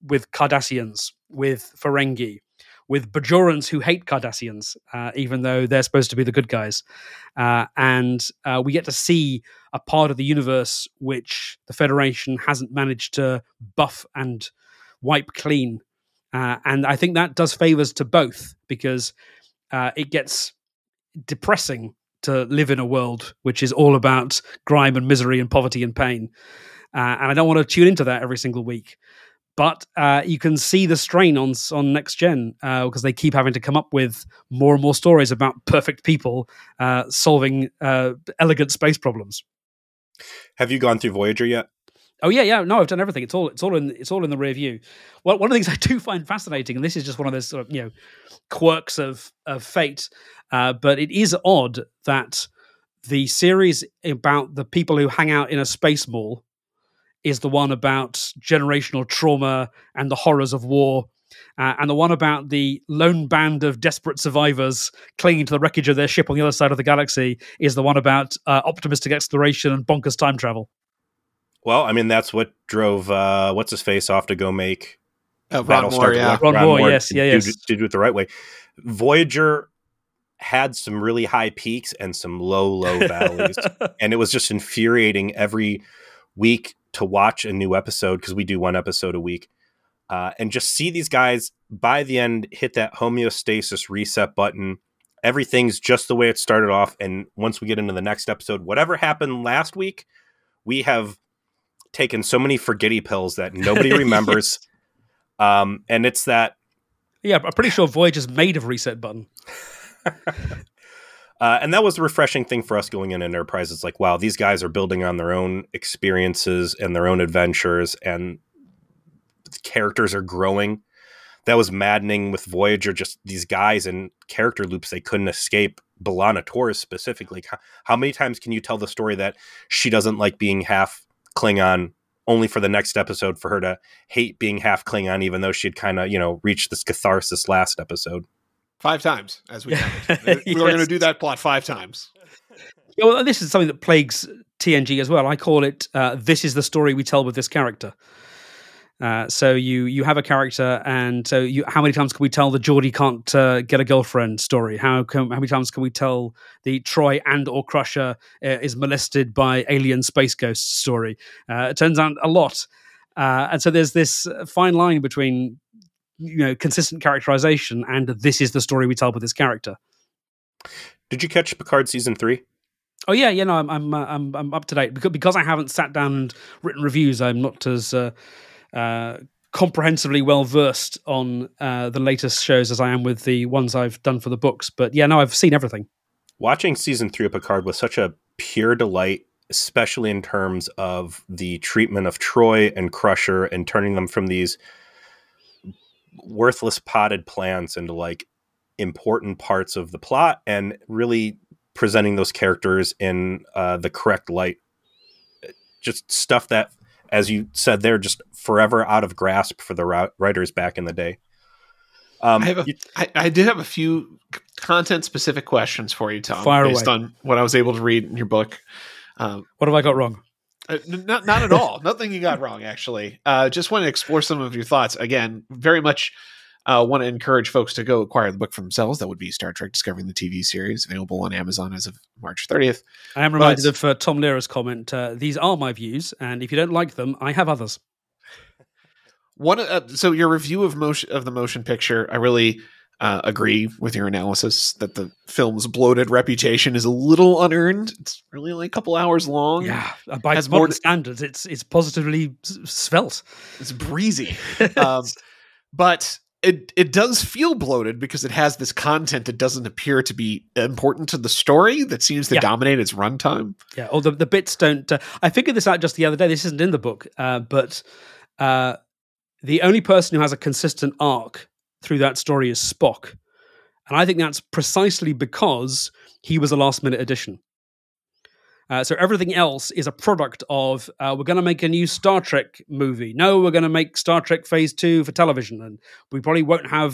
with Cardassians, with Ferengi, with Bajorans who hate Cardassians, uh, even though they're supposed to be the good guys. Uh, and uh, we get to see a part of the universe which the Federation hasn't managed to buff and wipe clean. Uh, and I think that does favors to both, because uh, it gets depressing to live in a world which is all about grime and misery and poverty and pain. Uh, and I don't want to tune into that every single week. But uh, you can see the strain on on Next Gen, because uh, they keep having to come up with more and more stories about perfect people uh, solving uh, elegant space problems. Have you gone through Voyager yet? Oh yeah, yeah. No, I've done everything. It's all it's all in it's all in the rear view. Well, one of the things I do find fascinating, and this is just one of those sort of, you know, quirks of of fate, uh, but it is odd that the series about the people who hang out in a space mall is the one about generational trauma and the horrors of war, uh, and the one about the lone band of desperate survivors clinging to the wreckage of their ship on the other side of the galaxy is the one about uh, optimistic exploration and bonkers time travel. Well, I mean, that's what drove uh, what's his face off to go make uh, Ron Moore. Yeah, Ron, Ron Moore. Moore yes, yeah, yes. Did do it the right way. Voyager had some really high peaks and some low, low valleys, and it was just infuriating every week to watch a new episode, because we do one episode a week, uh, and just see these guys by the end hit that homeostasis reset button. Everything's just the way it started off. And once we get into the next episode, whatever happened last week, we have taken so many forgetty pills that nobody remembers. yes. Um, and it's that. Yeah, I'm pretty sure Voyager's made of reset button. Uh, and that was the refreshing thing for us going in Enterprise. It's like, wow, these guys are building on their own experiences and their own adventures, and the characters are growing. That was maddening with Voyager, just these guys and character loops they couldn't escape. B'Elanna Torres specifically. How, how many times can you tell the story that she doesn't like being half Klingon, only for the next episode for her to hate being half Klingon, even though she'd kind of, you know, reached this catharsis last episode? Five times, as we covered. We yes. were going to do that plot five times. Yeah, well, this is something that plagues T N G as well. I call it, uh, this is the story we tell with this character. Uh, so you you have a character, and so you, how many times can we tell the Geordi can't uh, get a girlfriend story? How can, how many times can we tell the Troy and or Crusher uh, is molested by alien space ghosts story? Uh, it turns out a lot. Uh, and so there's this fine line between, you know, consistent characterization and this is the story we tell with this character. Did you catch Picard season three? Oh yeah, yeah, no, I'm I'm uh, I'm, I'm up to date because because I haven't sat down and written reviews. I'm not as uh, uh, comprehensively well versed on uh, the latest shows as I am with the ones I've done for the books. But yeah, no, I've seen everything. Watching season three of Picard was such a pure delight, especially in terms of the treatment of Troy and Crusher and turning them from these worthless potted plants into like important parts of the plot and really presenting those characters in uh, the correct light. Just stuff that, as you said, they're just forever out of grasp for the writers back in the day. Um, I, have a, you, I, I did have a few content specific questions for you, Tom, Fire based away. on what I was able to read in your book. Um, what have I got wrong? Uh, not, not at all. Nothing you got wrong, actually. Uh, just want to explore some of your thoughts. Again, very much uh, want to encourage folks to go acquire the book for themselves. That would be Star Trek Discovering the T V Series, available on Amazon as of March thirtieth. I am reminded but, of uh, Tom Lehra's comment, uh, these are my views, and if you don't like them, I have others. One, uh, so your review of motion of the motion picture, I really uh, agree with your analysis that the film's bloated reputation is a little unearned. It's really only a couple hours long. Yeah, by modern standards, it's it's positively svelte. It's breezy, um, but it it does feel bloated because it has this content that doesn't appear to be important to the story that seems to yeah. dominate its runtime. Yeah, or the the bits don't. Uh, I figured this out just the other day. This isn't in the book, uh, but. Uh, The only person who has a consistent arc through that story is Spock. And I think that's precisely because he was a last-minute addition. Uh, so everything else is a product of, uh, we're going to make a new Star Trek movie. No, we're going to make Star Trek Phase two for television. And we probably won't have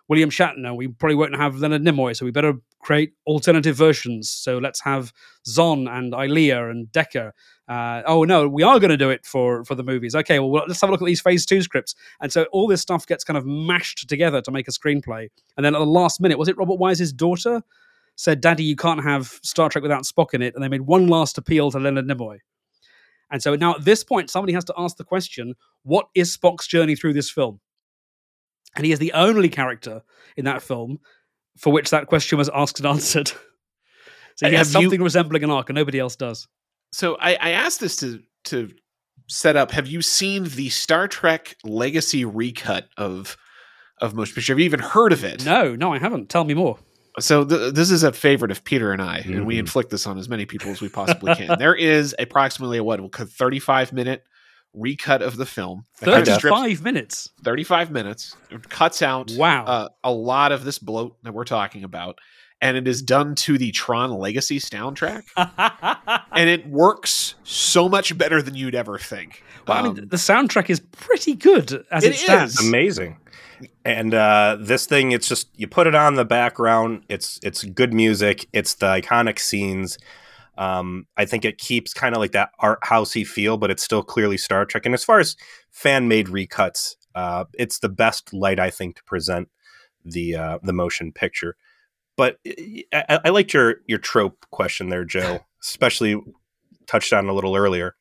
William Shatner. We probably won't have Leonard Nimoy, so we better create alternative versions. So let's have Zon and Ilea and Decker. Uh, oh no, we are going to do it for, for the movies. Okay, well let's have a look at these Phase Two scripts. And so all this stuff gets kind of mashed together to make a screenplay. And then at the last minute, was it Robert Wise's daughter said, "Daddy, you can't have Star Trek without Spock in it," and they made one last appeal to Leonard Nimoy. And so now at this point, somebody has to ask the question, what is Spock's journey through this film? And he is the only character in that film for which that question was asked and answered. So he Have has something you- resembling an arc, and nobody else does. So I, I asked this to to set up. Have you seen the Star Trek Legacy recut of of motion picture? Have you even heard of it? No, no, I haven't. Tell me more. So th- this is a favorite of Peter and I, Mhm. and we inflict this on as many people as we possibly can. There is approximately a what, a thirty-five minute recut of the film. that kind of strips- thirty-five minutes. thirty-five minutes. It cuts out Wow. uh, a lot of this bloat that we're talking about, and it is done to the Tron Legacy soundtrack, and it works so much better than you'd ever think. Well, I Um, mean, the soundtrack is pretty good as it, It stands. is. Amazing. And uh, this thing, it's just, you put it on the background. It's it's good music. It's the iconic scenes. Um, I think it keeps kind of like that art housey feel, but it's still clearly Star Trek. And as far as fan made recuts, uh, it's the best light, I think, to present the uh, the motion picture. But I, I liked your your trope question there, Joe, especially touched on a little earlier.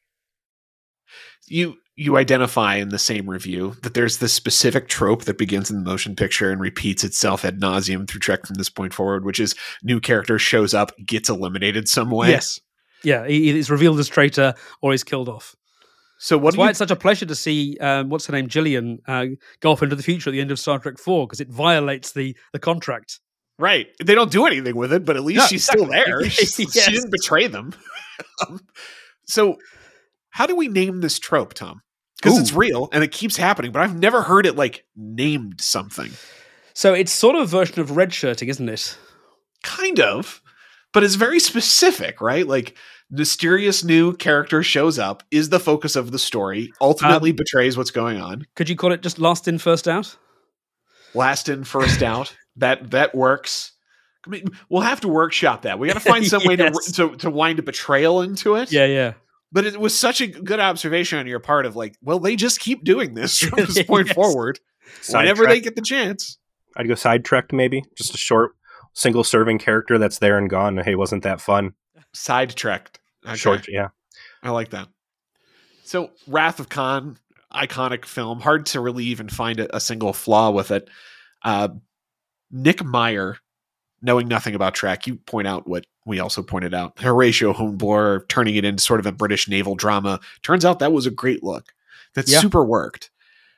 you you identify in the same review that there's this specific trope that begins in the motion picture and repeats itself ad nauseum through Trek from this point forward, which is new character shows up, gets eliminated some way. Yes. Yeah, he, he's revealed as traitor or he's killed off. So what That's do why you, it's such a pleasure to see, um, what's her name, Gillian, uh, go off into the future at the end of Star Trek four, because it violates the, the contract. right? They don't do anything with it, but at least No, she's still exactly. there. She, she Yes. didn't betray them. Um, so how do we name this trope, Tom? Because it's Ooh. real and it keeps happening, but I've never heard it like named something. So it's sort of a version of red shirting, isn't it? Kind of, but it's very specific, right? Like mysterious new character shows up, is the focus of the story, ultimately Um, betrays what's going on. Could you call it just last in, first out? Last in, first out. That that works. I mean, we'll have to workshop that. We got to find some way to, Yes. to to wind a betrayal into it. Yeah, yeah. But it was such a good observation on your part of like, well, they just keep doing this from this point Yes. forward. Whenever they Sidetracked. get the chance. I'd go sidetracked, maybe just a short single serving character that's there and gone. Hey, wasn't that fun? Sidetracked. Okay. Short, yeah. I like that. So, Wrath of Khan, iconic film, hard to really even find a, a single flaw with it. Uh, Nick Meyer, knowing nothing about Trek, you point out what we also pointed out. Horatio Hornblower turning it into sort of a British naval drama. Turns out that was a great look. That Yeah. super worked.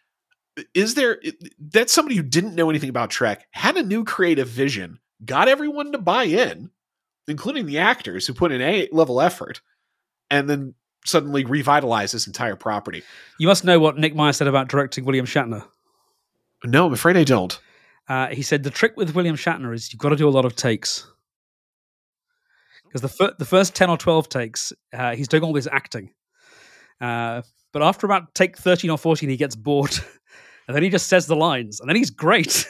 Is there, that's somebody who didn't know anything about Trek, had a new creative vision, got everyone to buy in, including the actors who put in A level effort, and then suddenly revitalize this entire property. You must know what Nick Meyer said about directing William Shatner. No, I'm afraid I don't. Uh, he said the trick with William Shatner is you've got to do a lot of takes. Because the, fir- the first ten or twelve takes, uh, he's doing all this acting. Uh, but after about take thirteen or fourteen, he gets bored. And then he just says the lines. And then he's great.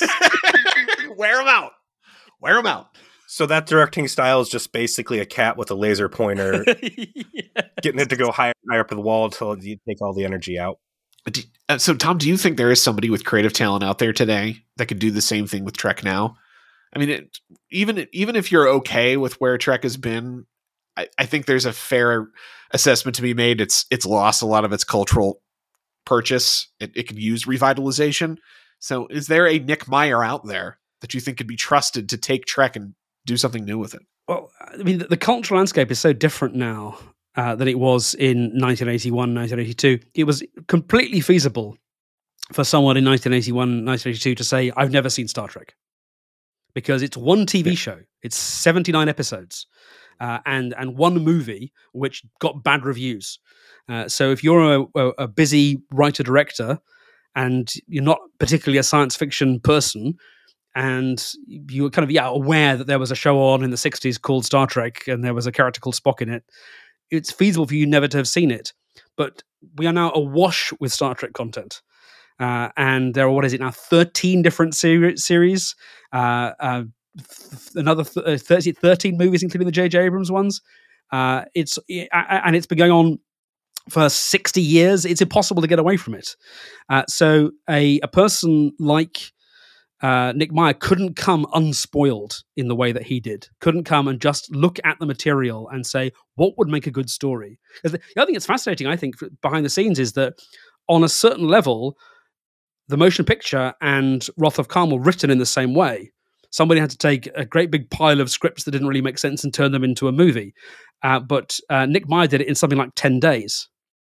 Wear him out. Wear him out. So that directing style is just basically a cat with a laser pointer, Yeah. getting it to go higher and higher up the wall until you take all the energy out. Do- uh, so, Tom, do you think there is somebody with creative talent out there today that could do the same thing with Trek now? I mean, it, even even if you're okay with where Trek has been, I, I think there's a fair assessment to be made. It's it's lost a lot of its cultural purchase. It, it could use revitalization. So, is there a Nick Meyer out there that you think could be trusted to take Trek and do something new with it? Well, I mean, the, the cultural landscape is so different now uh, than it was in nineteen eighty-one, nineteen eighty-two. It was completely feasible for someone in nineteen eighty-one, nineteen eighty-two to say, I've never seen Star Trek. Because it's one T V show. It's seventy-nine episodes. Uh, and and one movie which got bad reviews. Uh, so if you're a, a, a busy writer-director and you're not particularly a science fiction person, and you were kind of yeah aware that there was a show on in the sixties called Star Trek and there was a character called Spock in it, it's feasible for you never to have seen it. But we are now awash with Star Trek content. uh, and there are what is it now, thirteen different ser- series, uh, uh, th- another th- thirty, thirteen movies, including the J J Abrams ones. Uh, it's it, and it's been going on for sixty years. It's impossible to get away from it. Uh, so a a person like Uh, Nick Meyer couldn't come unspoiled in the way that he did. Couldn't come and just look at the material and say, what would make a good story? The, the other thing that's fascinating, I think, behind the scenes is that on a certain level, the motion picture and Wrath of Khan were written in the same way. Somebody had to take a great big pile of scripts that didn't really make sense and turn them into a movie. Uh, but uh, Nick Meyer did it in something like ten days.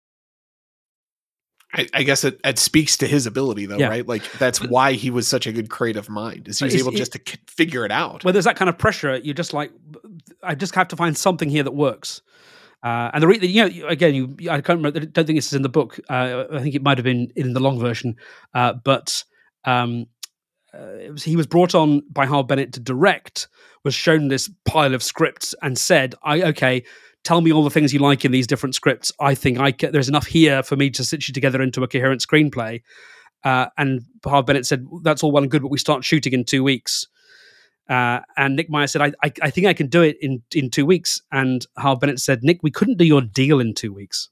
I, I guess it, it speaks to his ability, though, Yeah. right? Like that's why he was such a good creative mind, is he was It's- able it- just to k- figure it out. Where there's that kind of pressure, you're just like, I just have to find something here that works. Uh, and the re- you know, again, you I can't remember. I don't think this is in the book. Uh, I think it might have been in the long version. Uh, but um, uh, it was, he was brought on by Harve Bennett to direct. Was shown this pile of scripts and said, "I okay, tell me all the things you like in these different scripts. I think I can, there's enough here for me to stitch you together into a coherent screenplay." Uh, and Harve Bennett said, "That's all well and good, but we start shooting in two weeks." Uh, and Nick Meyer said, I, I, I think I can do it in, in two weeks. And Harve Bennett said, "Nick, we couldn't do your deal in two weeks.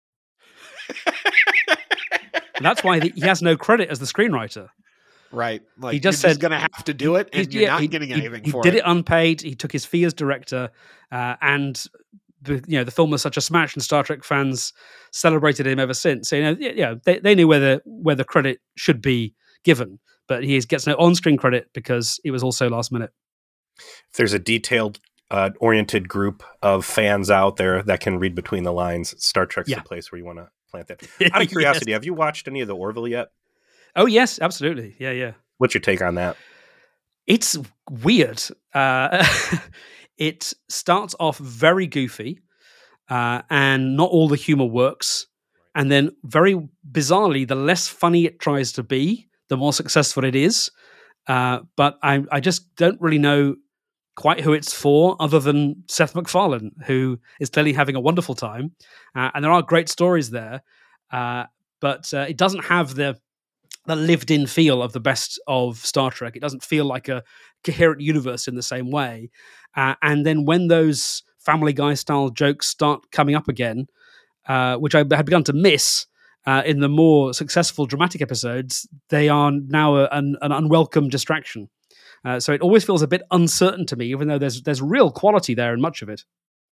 And that's why he has no credit as the screenwriter. Right. Like He just you're said- just going to have to do it, and He- you're yeah, not he- getting he- anything he for did it. it unpaid. He took his fee as director. Uh, and the, you know, the film was such a smash, and Star Trek fans celebrated him ever since. So, you know, yeah, yeah, they, they knew where the, where the credit should be given. But he gets no on-screen credit because it was also last minute. If there's a detailed uh, oriented group of fans out there that can read between the lines, Star Trek's Yeah. the place where you want to plant that. Out of curiosity, have you watched any of the Orville yet? Oh, yes, absolutely. Yeah, yeah. What's your take on that? It's weird. Uh, it starts off very goofy, uh, and not all the humor works. And then, very bizarrely, the less funny it tries to be, the more successful it is. Uh, but I, I just don't really know quite who it's for, other than Seth MacFarlane, who is clearly having a wonderful time. Uh, and there are great stories there, uh, but uh, it doesn't have the the lived-in feel of the best of Star Trek. It doesn't feel like a coherent universe in the same way. Uh, and then when those Family Guy-style jokes start coming up again, uh, which I had begun to miss uh, in the more successful dramatic episodes, they are now a, an, an unwelcome distraction. Uh, so it always feels a bit uncertain to me, even though there's there's real quality there in much of it.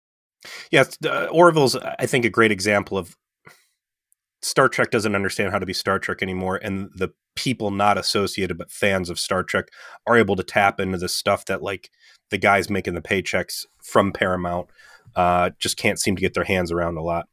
Yes, uh, Orville's, I think, a great example of Star Trek doesn't understand how to be Star Trek anymore, and the people not associated but fans of Star Trek are able to tap into the stuff that, like, the guys making the paychecks from Paramount uh, just can't seem to get their hands around a lot.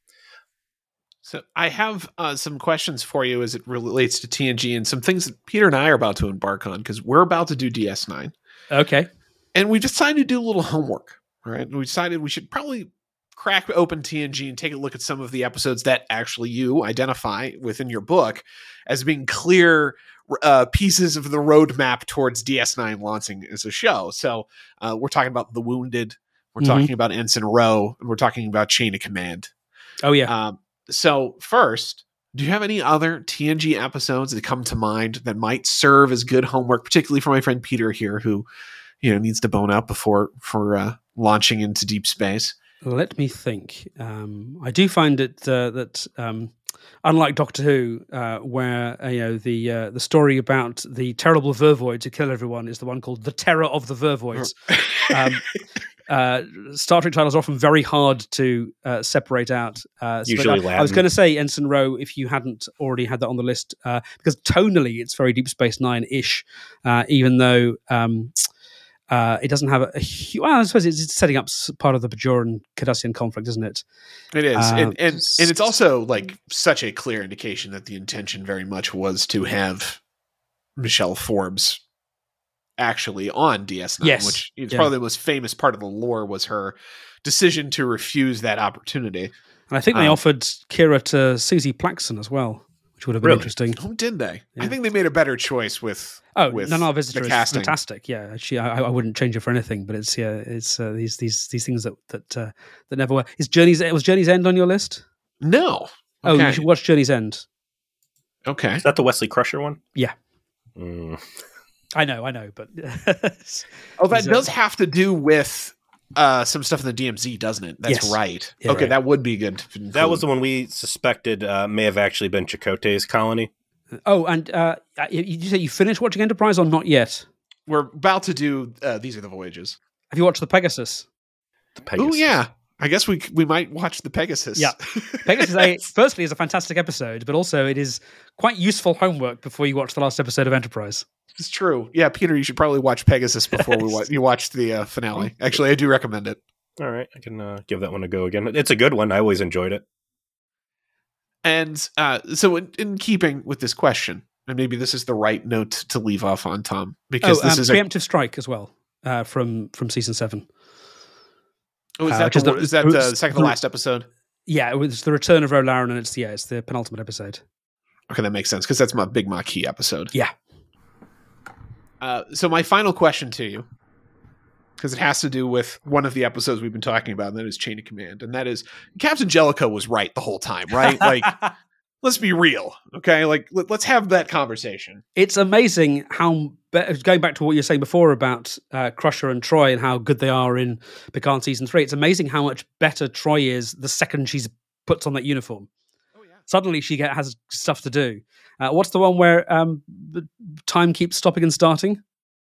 So I have uh, some questions for you as it relates to T N G and some things that Peter and I are about to embark on, because we're about to do D S nine. Okay. And we decided to do a little homework, all right? We decided we should probably crack open T N G and take a look at some of the episodes that actually you identify within your book as being clear uh, pieces of the roadmap towards D S nine launching as a show. So uh, we're talking about The Wounded, we're Mhm. talking about Ensign Rowe, and we're talking about Chain of Command. Oh, yeah. Um, so first, do you have any other T N G episodes that come to mind that might serve as good homework, particularly for my friend Peter here, who, you know, needs to bone up before for uh, launching into deep space? Let me think. Um, I do find it uh, that, um, unlike Doctor Who, uh, where uh, you know the uh, the story about the terrible Vervoids who kill everyone is the one called "The Terror of the Vervoids." um, uh, Star Trek titles are often very hard to uh, separate out. Uh, so Usually I, I was Latin. going to say Ensign Rowe if you hadn't already had that on the list, uh, because tonally it's very Deep Space Nine-ish, uh, even though um, uh, it doesn't have a, a hu- well, I suppose it's, it's setting up s- part of the Bajoran Cardassian conflict, isn't it? It is, Uh, and, and and it's also like such a clear indication that the intention very much was to have Michelle Forbes actually on D S nine, Yes, which is yeah. probably the most famous part of the lore was her decision to refuse that opportunity. And I think they Um, offered Kira to Susie Plaxton as well, which would have been Really? interesting. Oh, did they? Yeah. I think they made a better choice with. Oh, with Nana Visitor the is casting. fantastic. Yeah, she, I, I wouldn't change it for anything. But it's yeah, it's uh, these these these things that that uh, that never were. Is Journey's was Journey's End on your list? No. Oh, Okay. you should watch Journey's End. Okay. Is that the Wesley Crusher one? Yeah. Mm. I know, I know, but Oh, that He's a- does have to do with uh, some stuff in the D M Z, doesn't it? That's Yes. right. Yeah, okay, right. that would be good. To That was the one we suspected uh, may have actually been Chakotay's colony. Oh, and uh, did you say you finished watching Enterprise or not yet? We're about to do. Uh, These are the voyages. Have you watched the Pegasus? The Pegasus. Oh yeah, I guess we we might watch the Pegasus. Yeah. Pegasus, a, firstly, is a fantastic episode, but also it is quite useful homework before you watch the last episode of Enterprise. It's true. Yeah, Peter, you should probably watch Pegasus before we wa- you watch the uh, finale. Actually, I do recommend it. All right, I can uh, give that one a go again. It's a good one. I always enjoyed it. And uh, so, in, in keeping with this question, and maybe this is the right note to leave off on, Tom, because Oh, this um, is a. Preemptive Strike as well uh, from from season seven. Oh, is uh, that which is the, the- is that it's the second to the- last episode? Yeah, it was the Return of Rolaran, and it's yeah, it's the penultimate episode. Okay, that makes sense because that's my big Maquis episode. Yeah. Uh, so my final question to you, because it has to do with one of the episodes we've been talking about, and that is Chain of Command, and that is Captain Jellicoe was right the whole time, right? Like, let's be real, okay? Like, let, let's have that conversation. It's amazing how, be- going back to what you were saying before about uh, Crusher and Troy and how good they are in Picard season three, it's amazing how much better Troy is the second she puts on that uniform. Oh yeah. Suddenly she get, has stuff to do. Uh, what's the one where um, the time keeps stopping and starting?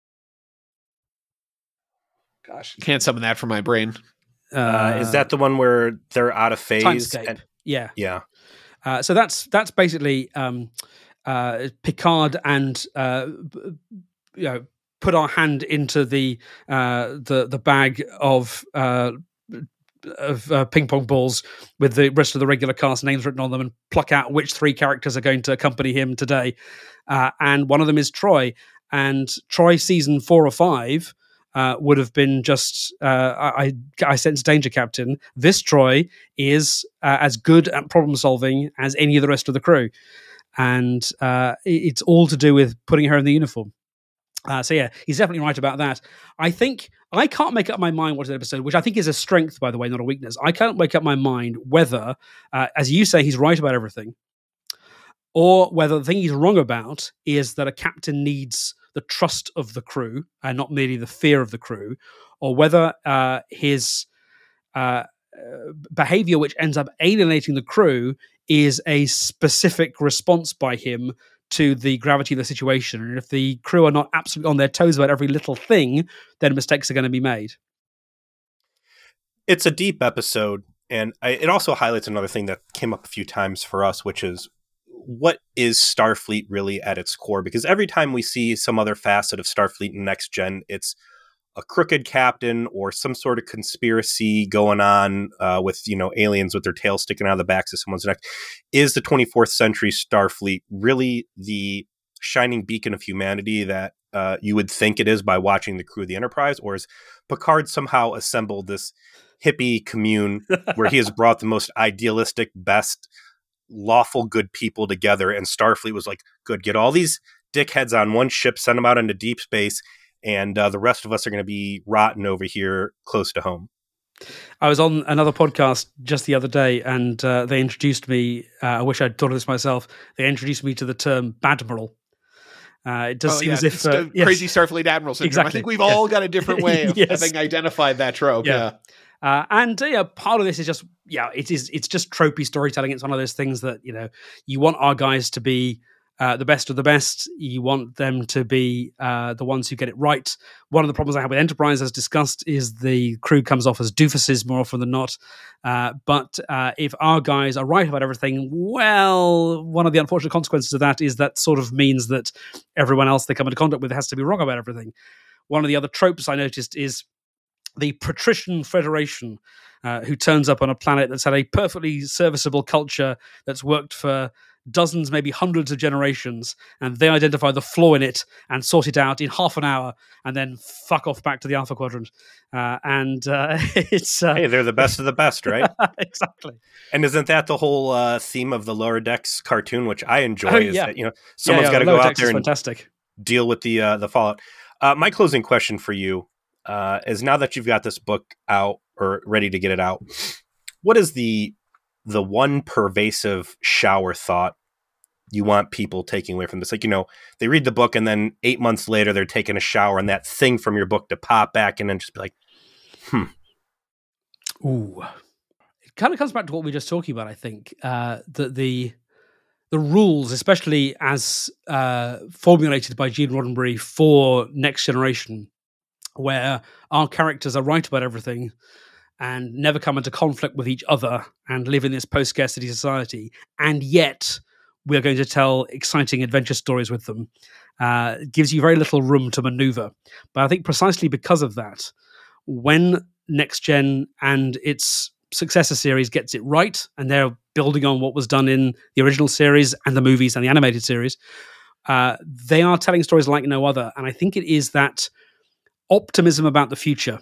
Gosh, can't summon that from my brain. Uh, is that the one where they're out of phase? Timescape? And, Yeah. yeah. Uh, so that's that's basically um, uh, Picard and uh, b- you know put our hand into the uh, the the bag of uh, of uh, ping pong balls with the rest of the regular cast names written on them and pluck out which three characters are going to accompany him today. Uh, and one of them is Troy. And Troy season four or five uh, would have been just uh, I I sense danger, Captain. This Troy is uh, as good at problem solving as any of the rest of the crew, and uh, it- it's all to do with putting her in the uniform. Uh, so yeah, he's definitely right about that. I think I can't make up my mind watching the episode, which I think is a strength, by the way, not a weakness. I can't make up my mind whether, uh, as you say, he's right about everything, or whether the thing he's wrong about is that a captain needs the trust of the crew and not merely the fear of the crew, or whether uh, his uh, uh, behavior, which ends up alienating the crew, is a specific response by him to the gravity of the situation. And if the crew are not absolutely on their toes about every little thing, then mistakes are going to be made. It's a deep episode, and I, it also highlights another thing that came up a few times for us, which is what is Starfleet really at its core? Because every time we see some other facet of Starfleet in Next Gen, it's a crooked captain or some sort of conspiracy going on uh, with, you know, aliens with their tails sticking out of the backs of someone's neck. Is the twenty-fourth century Starfleet really the shining beacon of humanity that uh, you would think it is by watching the crew of the Enterprise? Or is Picard somehow assembled this hippie commune where he has brought the most idealistic, best, lawful, good people together, and Starfleet was like, good, get all these dickheads on one ship, send them out into deep space, and uh, the rest of us are going to be rotten over here close to home. I was on another podcast just the other day, and uh, they introduced me. Uh, I wish I'd thought of this myself. They introduced me to the term Badmiral. Uh, it does Oh, seem yeah, as if it's uh, the yes. crazy Starfleet Admiral syndrome. Exactly. I think we've Yeah. all got a different way of Yes. having identified that trope. Yeah. Yeah. Uh, and uh, yeah, part of this is just yeah, it is it's just tropey storytelling. It's one of those things that you know you want our guys to be uh, the best of the best. You want them to be uh, the ones who get it right. One of the problems I have with Enterprise, as discussed, is the crew comes off as doofuses more often than not. Uh, but uh, if our guys are right about everything, well, one of the unfortunate consequences of that is that sort of means that everyone else they come into contact with has to be wrong about everything. One of the other tropes I noticed is the Patrician Federation, uh, who turns up on a planet that's had a perfectly serviceable culture that's worked for dozens, maybe hundreds of generations, and they identify the flaw in it and sort it out in half an hour, and then fuck off back to the Alpha Quadrant. Uh, and uh, it's uh, Hey, they're the best of the best, right? exactly. And isn't that the whole uh, theme of the Lower Decks cartoon, which I enjoy? Oh, is yeah. that, you know, someone's yeah, got to yeah, go Lower out Decks there is and fantastic. deal with the uh, the fallout. Uh, my closing question for you uh, is: now that you've got this book out or ready to get it out, what is the the one pervasive shower thought you want people taking away from this. Like, you know, they read the book and then eight months later they're taking a shower and that thing from your book to pop back and then just be like, hmm. Ooh. It kind of comes back to what we were just talking about, I think. Uh, that the the rules, especially as uh, formulated by Gene Roddenberry for Next Generation, where our characters are right about everything and never come into conflict with each other and live in this post-scarcity society, and yet we're going to tell exciting adventure stories with them. Uh, it gives you very little room to maneuver. But I think precisely because of that, when Next Gen and its successor series gets it right, and they're building on what was done in the original series and the movies and the animated series, uh, they are telling stories like no other. And I think it is that optimism about the future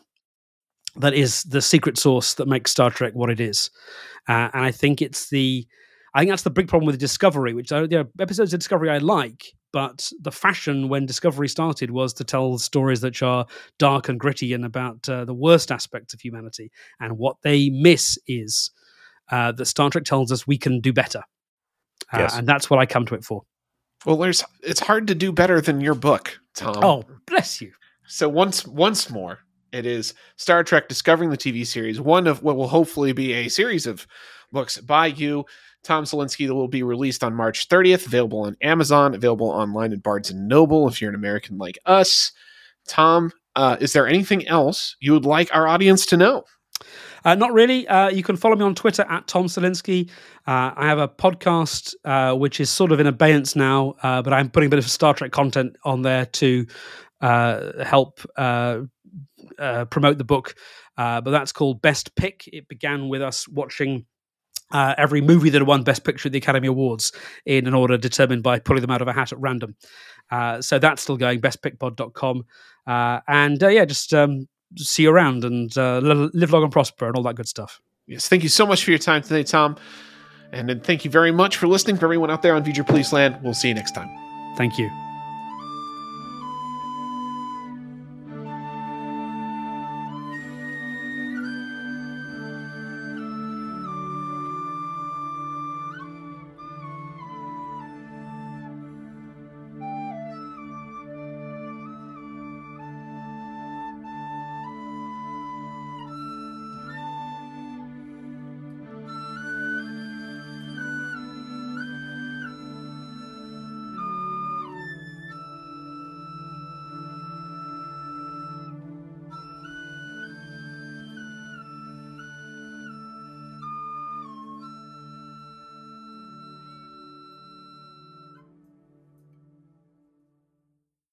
that is the secret sauce that makes Star Trek what it is. Uh, and I think it's the, I think that's the big problem with Discovery, which are, there are episodes of Discovery I like, but the fashion when Discovery started was to tell stories that are dark and gritty and about uh, the worst aspects of humanity. And what they miss is uh, that Star Trek tells us we can do better. Uh, Yes. And that's what I come to it for. Well, there's it's hard to do better than your book, Tom. Oh, bless you. So once once more, it is Star Trek Discovering the T V Series, one of what will hopefully be a series of books by you, Tom Salinsky, that will be released on March thirtieth, available on Amazon, available online at Barnes and Noble if you're an American like us. Tom, uh, is there anything else you would like our audience to know? Uh, not really. Uh, you can follow me on Twitter at Tom Salinsky. Uh, I have a podcast uh, which is sort of in abeyance now, uh, but I'm putting a bit of Star Trek content on there to uh, help uh, uh, promote the book. Uh, but that's called Best Pick. It began with us watching uh, every movie that won Best Picture at the Academy Awards in an order determined by pulling them out of a hat at random. Uh, so that's still going, best pick pod dot com. Uh, and uh, yeah, just... Um, see you around and uh, live long and prosper and all that good stuff. Yes, thank you so much for your time today, Tom. And then thank you very much for listening. For everyone out there on Future Police Land, we'll see you next time. Thank you.